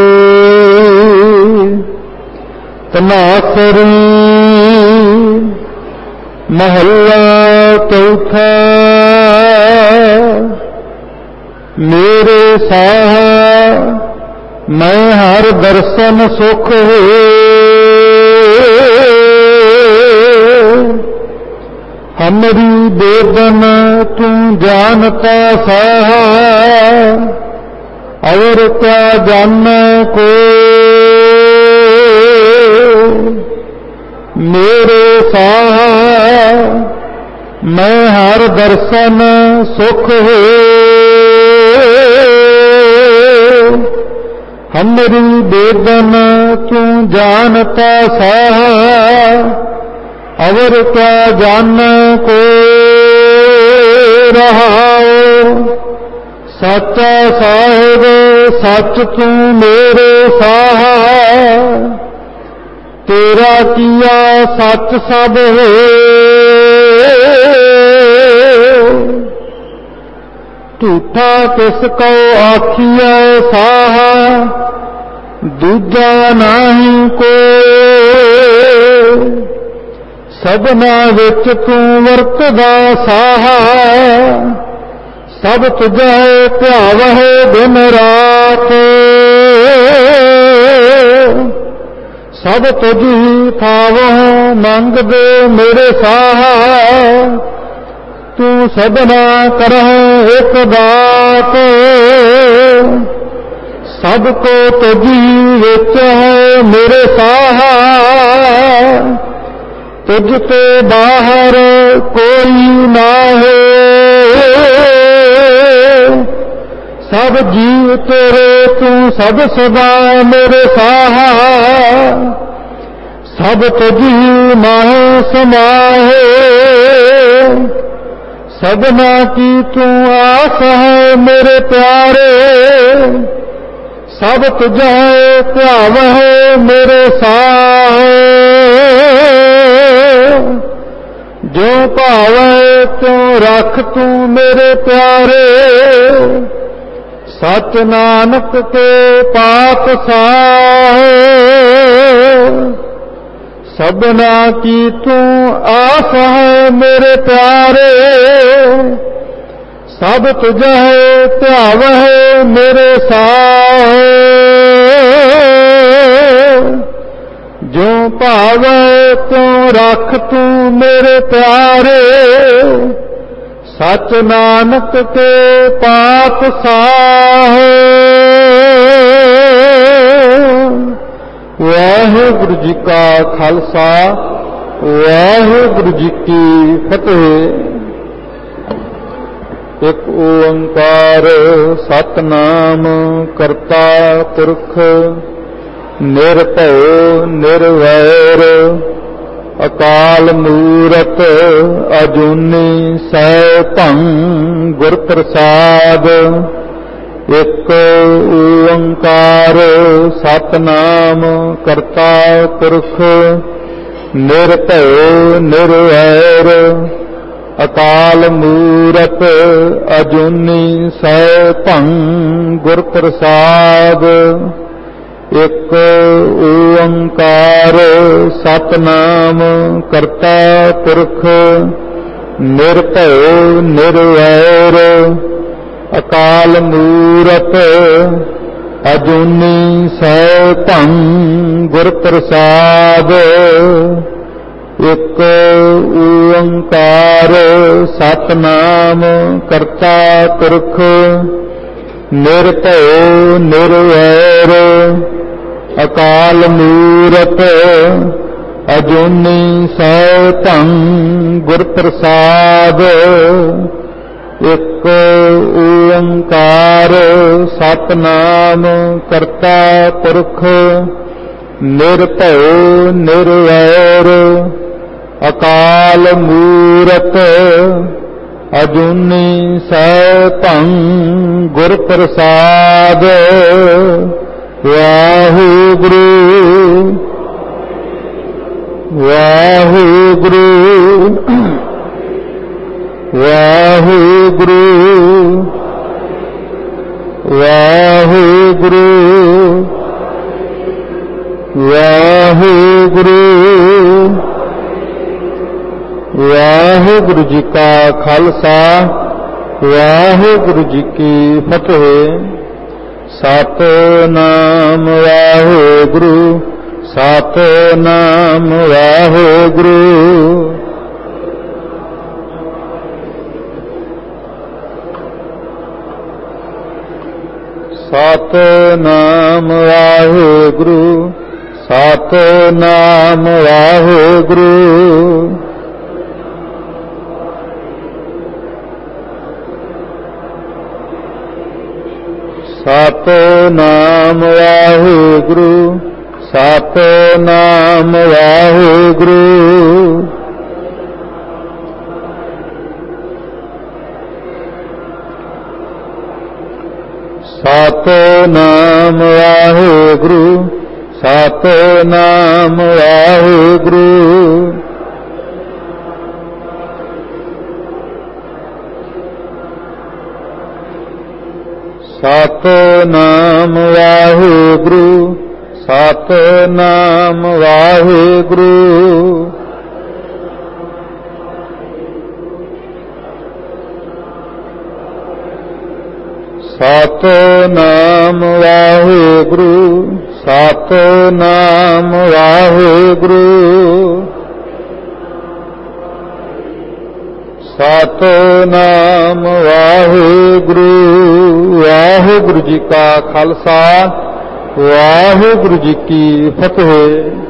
ਤਨਾਸਰੀ ਮਹੱਲਾ ਚੌਥਾ। ਮੇਰੇ ਸਾਹ ਮੈਂ ਹਰ ਦਰਸ਼ਨ ਸੁਖ ਹੋਏ। ਹਮਰੀ ਬੇਦਨ ਤੂੰ ਜਾਣਤਾ ਸਾਹ, ਔਰ ਕਿਆ ਜਾਣੈ ਕੋ। ਮੇਰੇ ਸਾਹ ਮੈਂ ਹਰ ਦਰਸ਼ਨ ਸੁਖ ਹੋਏ। ਹਮਰੀ ਬੇਦਨ ਤੂੰ ਜਾਣਤਾ ਸਾਹ, ਅਵਰ ਕਿਆ ਜਾਣੈ ਕੋ। ਰਹਾਉ ਸੱਚਾ ਸਾਹਿਬ ਸੱਚ ਤੂੰ ਮੇਰੇ ਸਾਹ। ਤੇਰਾ ਕੀਆ ਸੱਚ ਸਭ ਹੋਏ। ਝੂਠਾ ਕਿਸ ਕੋ ਆਖੀਐ ਸਾਹ, ਦੂਜਾ ਨਾਹੀ ਕੋਈ। ਸਭਨਾ ਵਿੱਚ ਤੂੰ ਵਰਤਦਾ ਸਾਹ, ਸਭ ਤੁਝੇ ਧਿਆਵਹਿ ਦਿਨ ਰਾਤ। ਸਭ ਤੁਝੀ ਥਾਵਹੁ ਮੰਗਦੇ ਮੇਰੇ ਸਾਹ। ਤੂੰ ਸਭਨਾ ਕਰਹਿ ਇੱਕ ਬਾਤ। ਸਭ ਕੋ ਤੁਝੀ ਵਿੱਚ ਹੈ ਮੇਰੇ ਸਾਹ। ਤੁਝ ਤੇ ਬਾਹਰ ਕੋਈ ਨਾਹੀ। ਸਭ ਜੀਵ ਤੇਰੇ ਤੂੰ ਸਭ ਸਦਾ ਮੇਰੇ ਸਾਹ। ਸਭ ਤੁਝੀ ਮਾਹਿ ਸਮਾਹੇ। ਸਭਨਾ ਕੀ ਤੂੰ ਆਸ ਹੈ ਮੇਰੇ ਪਿਆਰੇ। ਸਭ ਤੁਝੇ ਧਿਆਵਹਿ ਮੇਰੇ ਸਾਹ। ਜੋ ਭਾਵੈ ਤਿਉ ਰੱਖ ਤੂੰ ਮੇਰੇ ਪਿਆਰੇ। ਸਚ ਨਾਨਕ ਕੇ ਪਾਤਸ਼ਾਹ। ਸਭਨਾ ਕੀ ਤੂੰ ਆਸ ਹੈ ਮੇਰੇ ਪਿਆਰੇ। ਸਭ ਤੁਝੇ ਧਿਆਵਹਿ ਮੇਰੇ ਸਾਹ। ਜੋ ਭਾਵੈ ਤਿਉ ਰੱਖ ਤੂੰ ਮੇਰੇ ਪਿਆਰੇ। ਸਚ ਨਾਨਕ ਕੇ ਪਾਤਸ਼ਾਹ। ਵਾਹਿਗੁਰੂ ਵਾਹਿਗੁਰੂ ਜੀ ਕਾ ਖਾਲਸਾ ਵਾਹਿਗੁਰੂ ਜੀ ਕੀ ਫਤਿਹ। ਇੱਕ ਓੰਕਾਰ ਸਤਿਨਾਮ ਕਰਤਾ ਪੁਰਖ ਨਿਰਭਉ ਨਿਰਵੈਰ ਅਕਾਲ ਮੂਰਤ ਅਜੂਨੀ ਸੈਭੰ ਗੁਰ ਪ੍ਰਸਾਦ। ਇੱਕ ਓੰਕਾਰ ਸਤਿਨਾਮ ਕਰਤਾ ਪੁਰਖ ਨਿਰਭਉ ਨਿਰਵੈਰ ਅਕਾਲ ਮੂਰਤ ਅਜੂਨੀ ਸੈਭੰ ਗੁਰ ਪ੍ਰਸਾਦ। ਇੱਕ ਓੰਕਾਰ ਸਤਿਨਾਮ ਕਰਤਾ ਪੁਰਖ ਨਿਰਭਉ ਨਿਰਵੈਰ ਅਕਾਲ ਮੂਰਤ ਅਜੂਨੀ ਸੈਭੰ ਗੁਰ ਪ੍ਰਸਾਦ। ਇੱਕ ਓੰਕਾਰ ਸਤਿਨਾਮ ਕਰਤਾ ਪੁਰਖ ਨਿਰਭਉ ਨਿਰਵੈਰ ਅਕਾਲ ਮੂਰਤ ਅਜੂਨੀ ਸੈਭੰ ਗੁਰ ਪ੍ਰਸਾਦ। ਇੱਕ ਓੰਕਾਰ ਸਤਿਨਾਮ ਕਰਤਾ ਪੁਰਖ ਨਿਰਭਉ ਨਿਰਵੈਰ ਅਕਾਲ ਮੂਰਤ ਅਜੂਨੀ ਸੈਭੰ ਗੁਰ ਪ੍ਰਸਾਦ। ਵਾਹਿਗੁਰੂ ਵਾਹਿਗੁਰੂ ਵਾਹਿਗੁਰੂ ਵਾਹਿਗੁਰੂ ਵਾਹਿਗੁਰੂ। ਵਾਹਿਗੁਰੂ ਜੀ ਕਾ ਖਾਲਸਾ ਵਾਹਿਗੁਰੂ ਜੀ ਕੀ ਫਤਿਹ। ਸਤਿਨਾਮ ਵਾਹਿਗੁਰੂ ਸਤਿਨਾਮ ਵਾਹਿਗੁਰੂ। ਸਤਿਨਾਮ ਵਾਹਿਗੁਰੂ ਸਤਿਨਾਮ ਵਾਹਿਗੁਰੂ। ਸਤਿਨਾਮ ਵਾਹਿਗੁਰੂ ਸਤਿਨਾਮ ਵਾਹਿਗੁਰੂ। ਸਤਿਨਾਮ ਵਾਹਿਗੁਰੂ ਸਤਿਨਾਮ ਵਾਹਿਗੁਰੂ। ਸਤਿਨਾਮ ਵਾਹਿਗੁਰੂ ਸਤਿਨਾਮ ਵਾਹਿਗੁਰੂ। ਸਤਿਨਾਮ ਵਾਹਿਗੁਰੂ ਸਤਿਨਾਮ ਵਾਹਿਗੁਰੂ। ਸਤਿਨਾਮ ਵਾਹਿਗੁਰੂ। ਵਾਹਿਗੁਰੂ ਜੀ ਕਾ ਖਾਲਸਾ ਵਾਹਿਗੁਰੂ ਜੀ ਕੀ ਫਤਿਹ।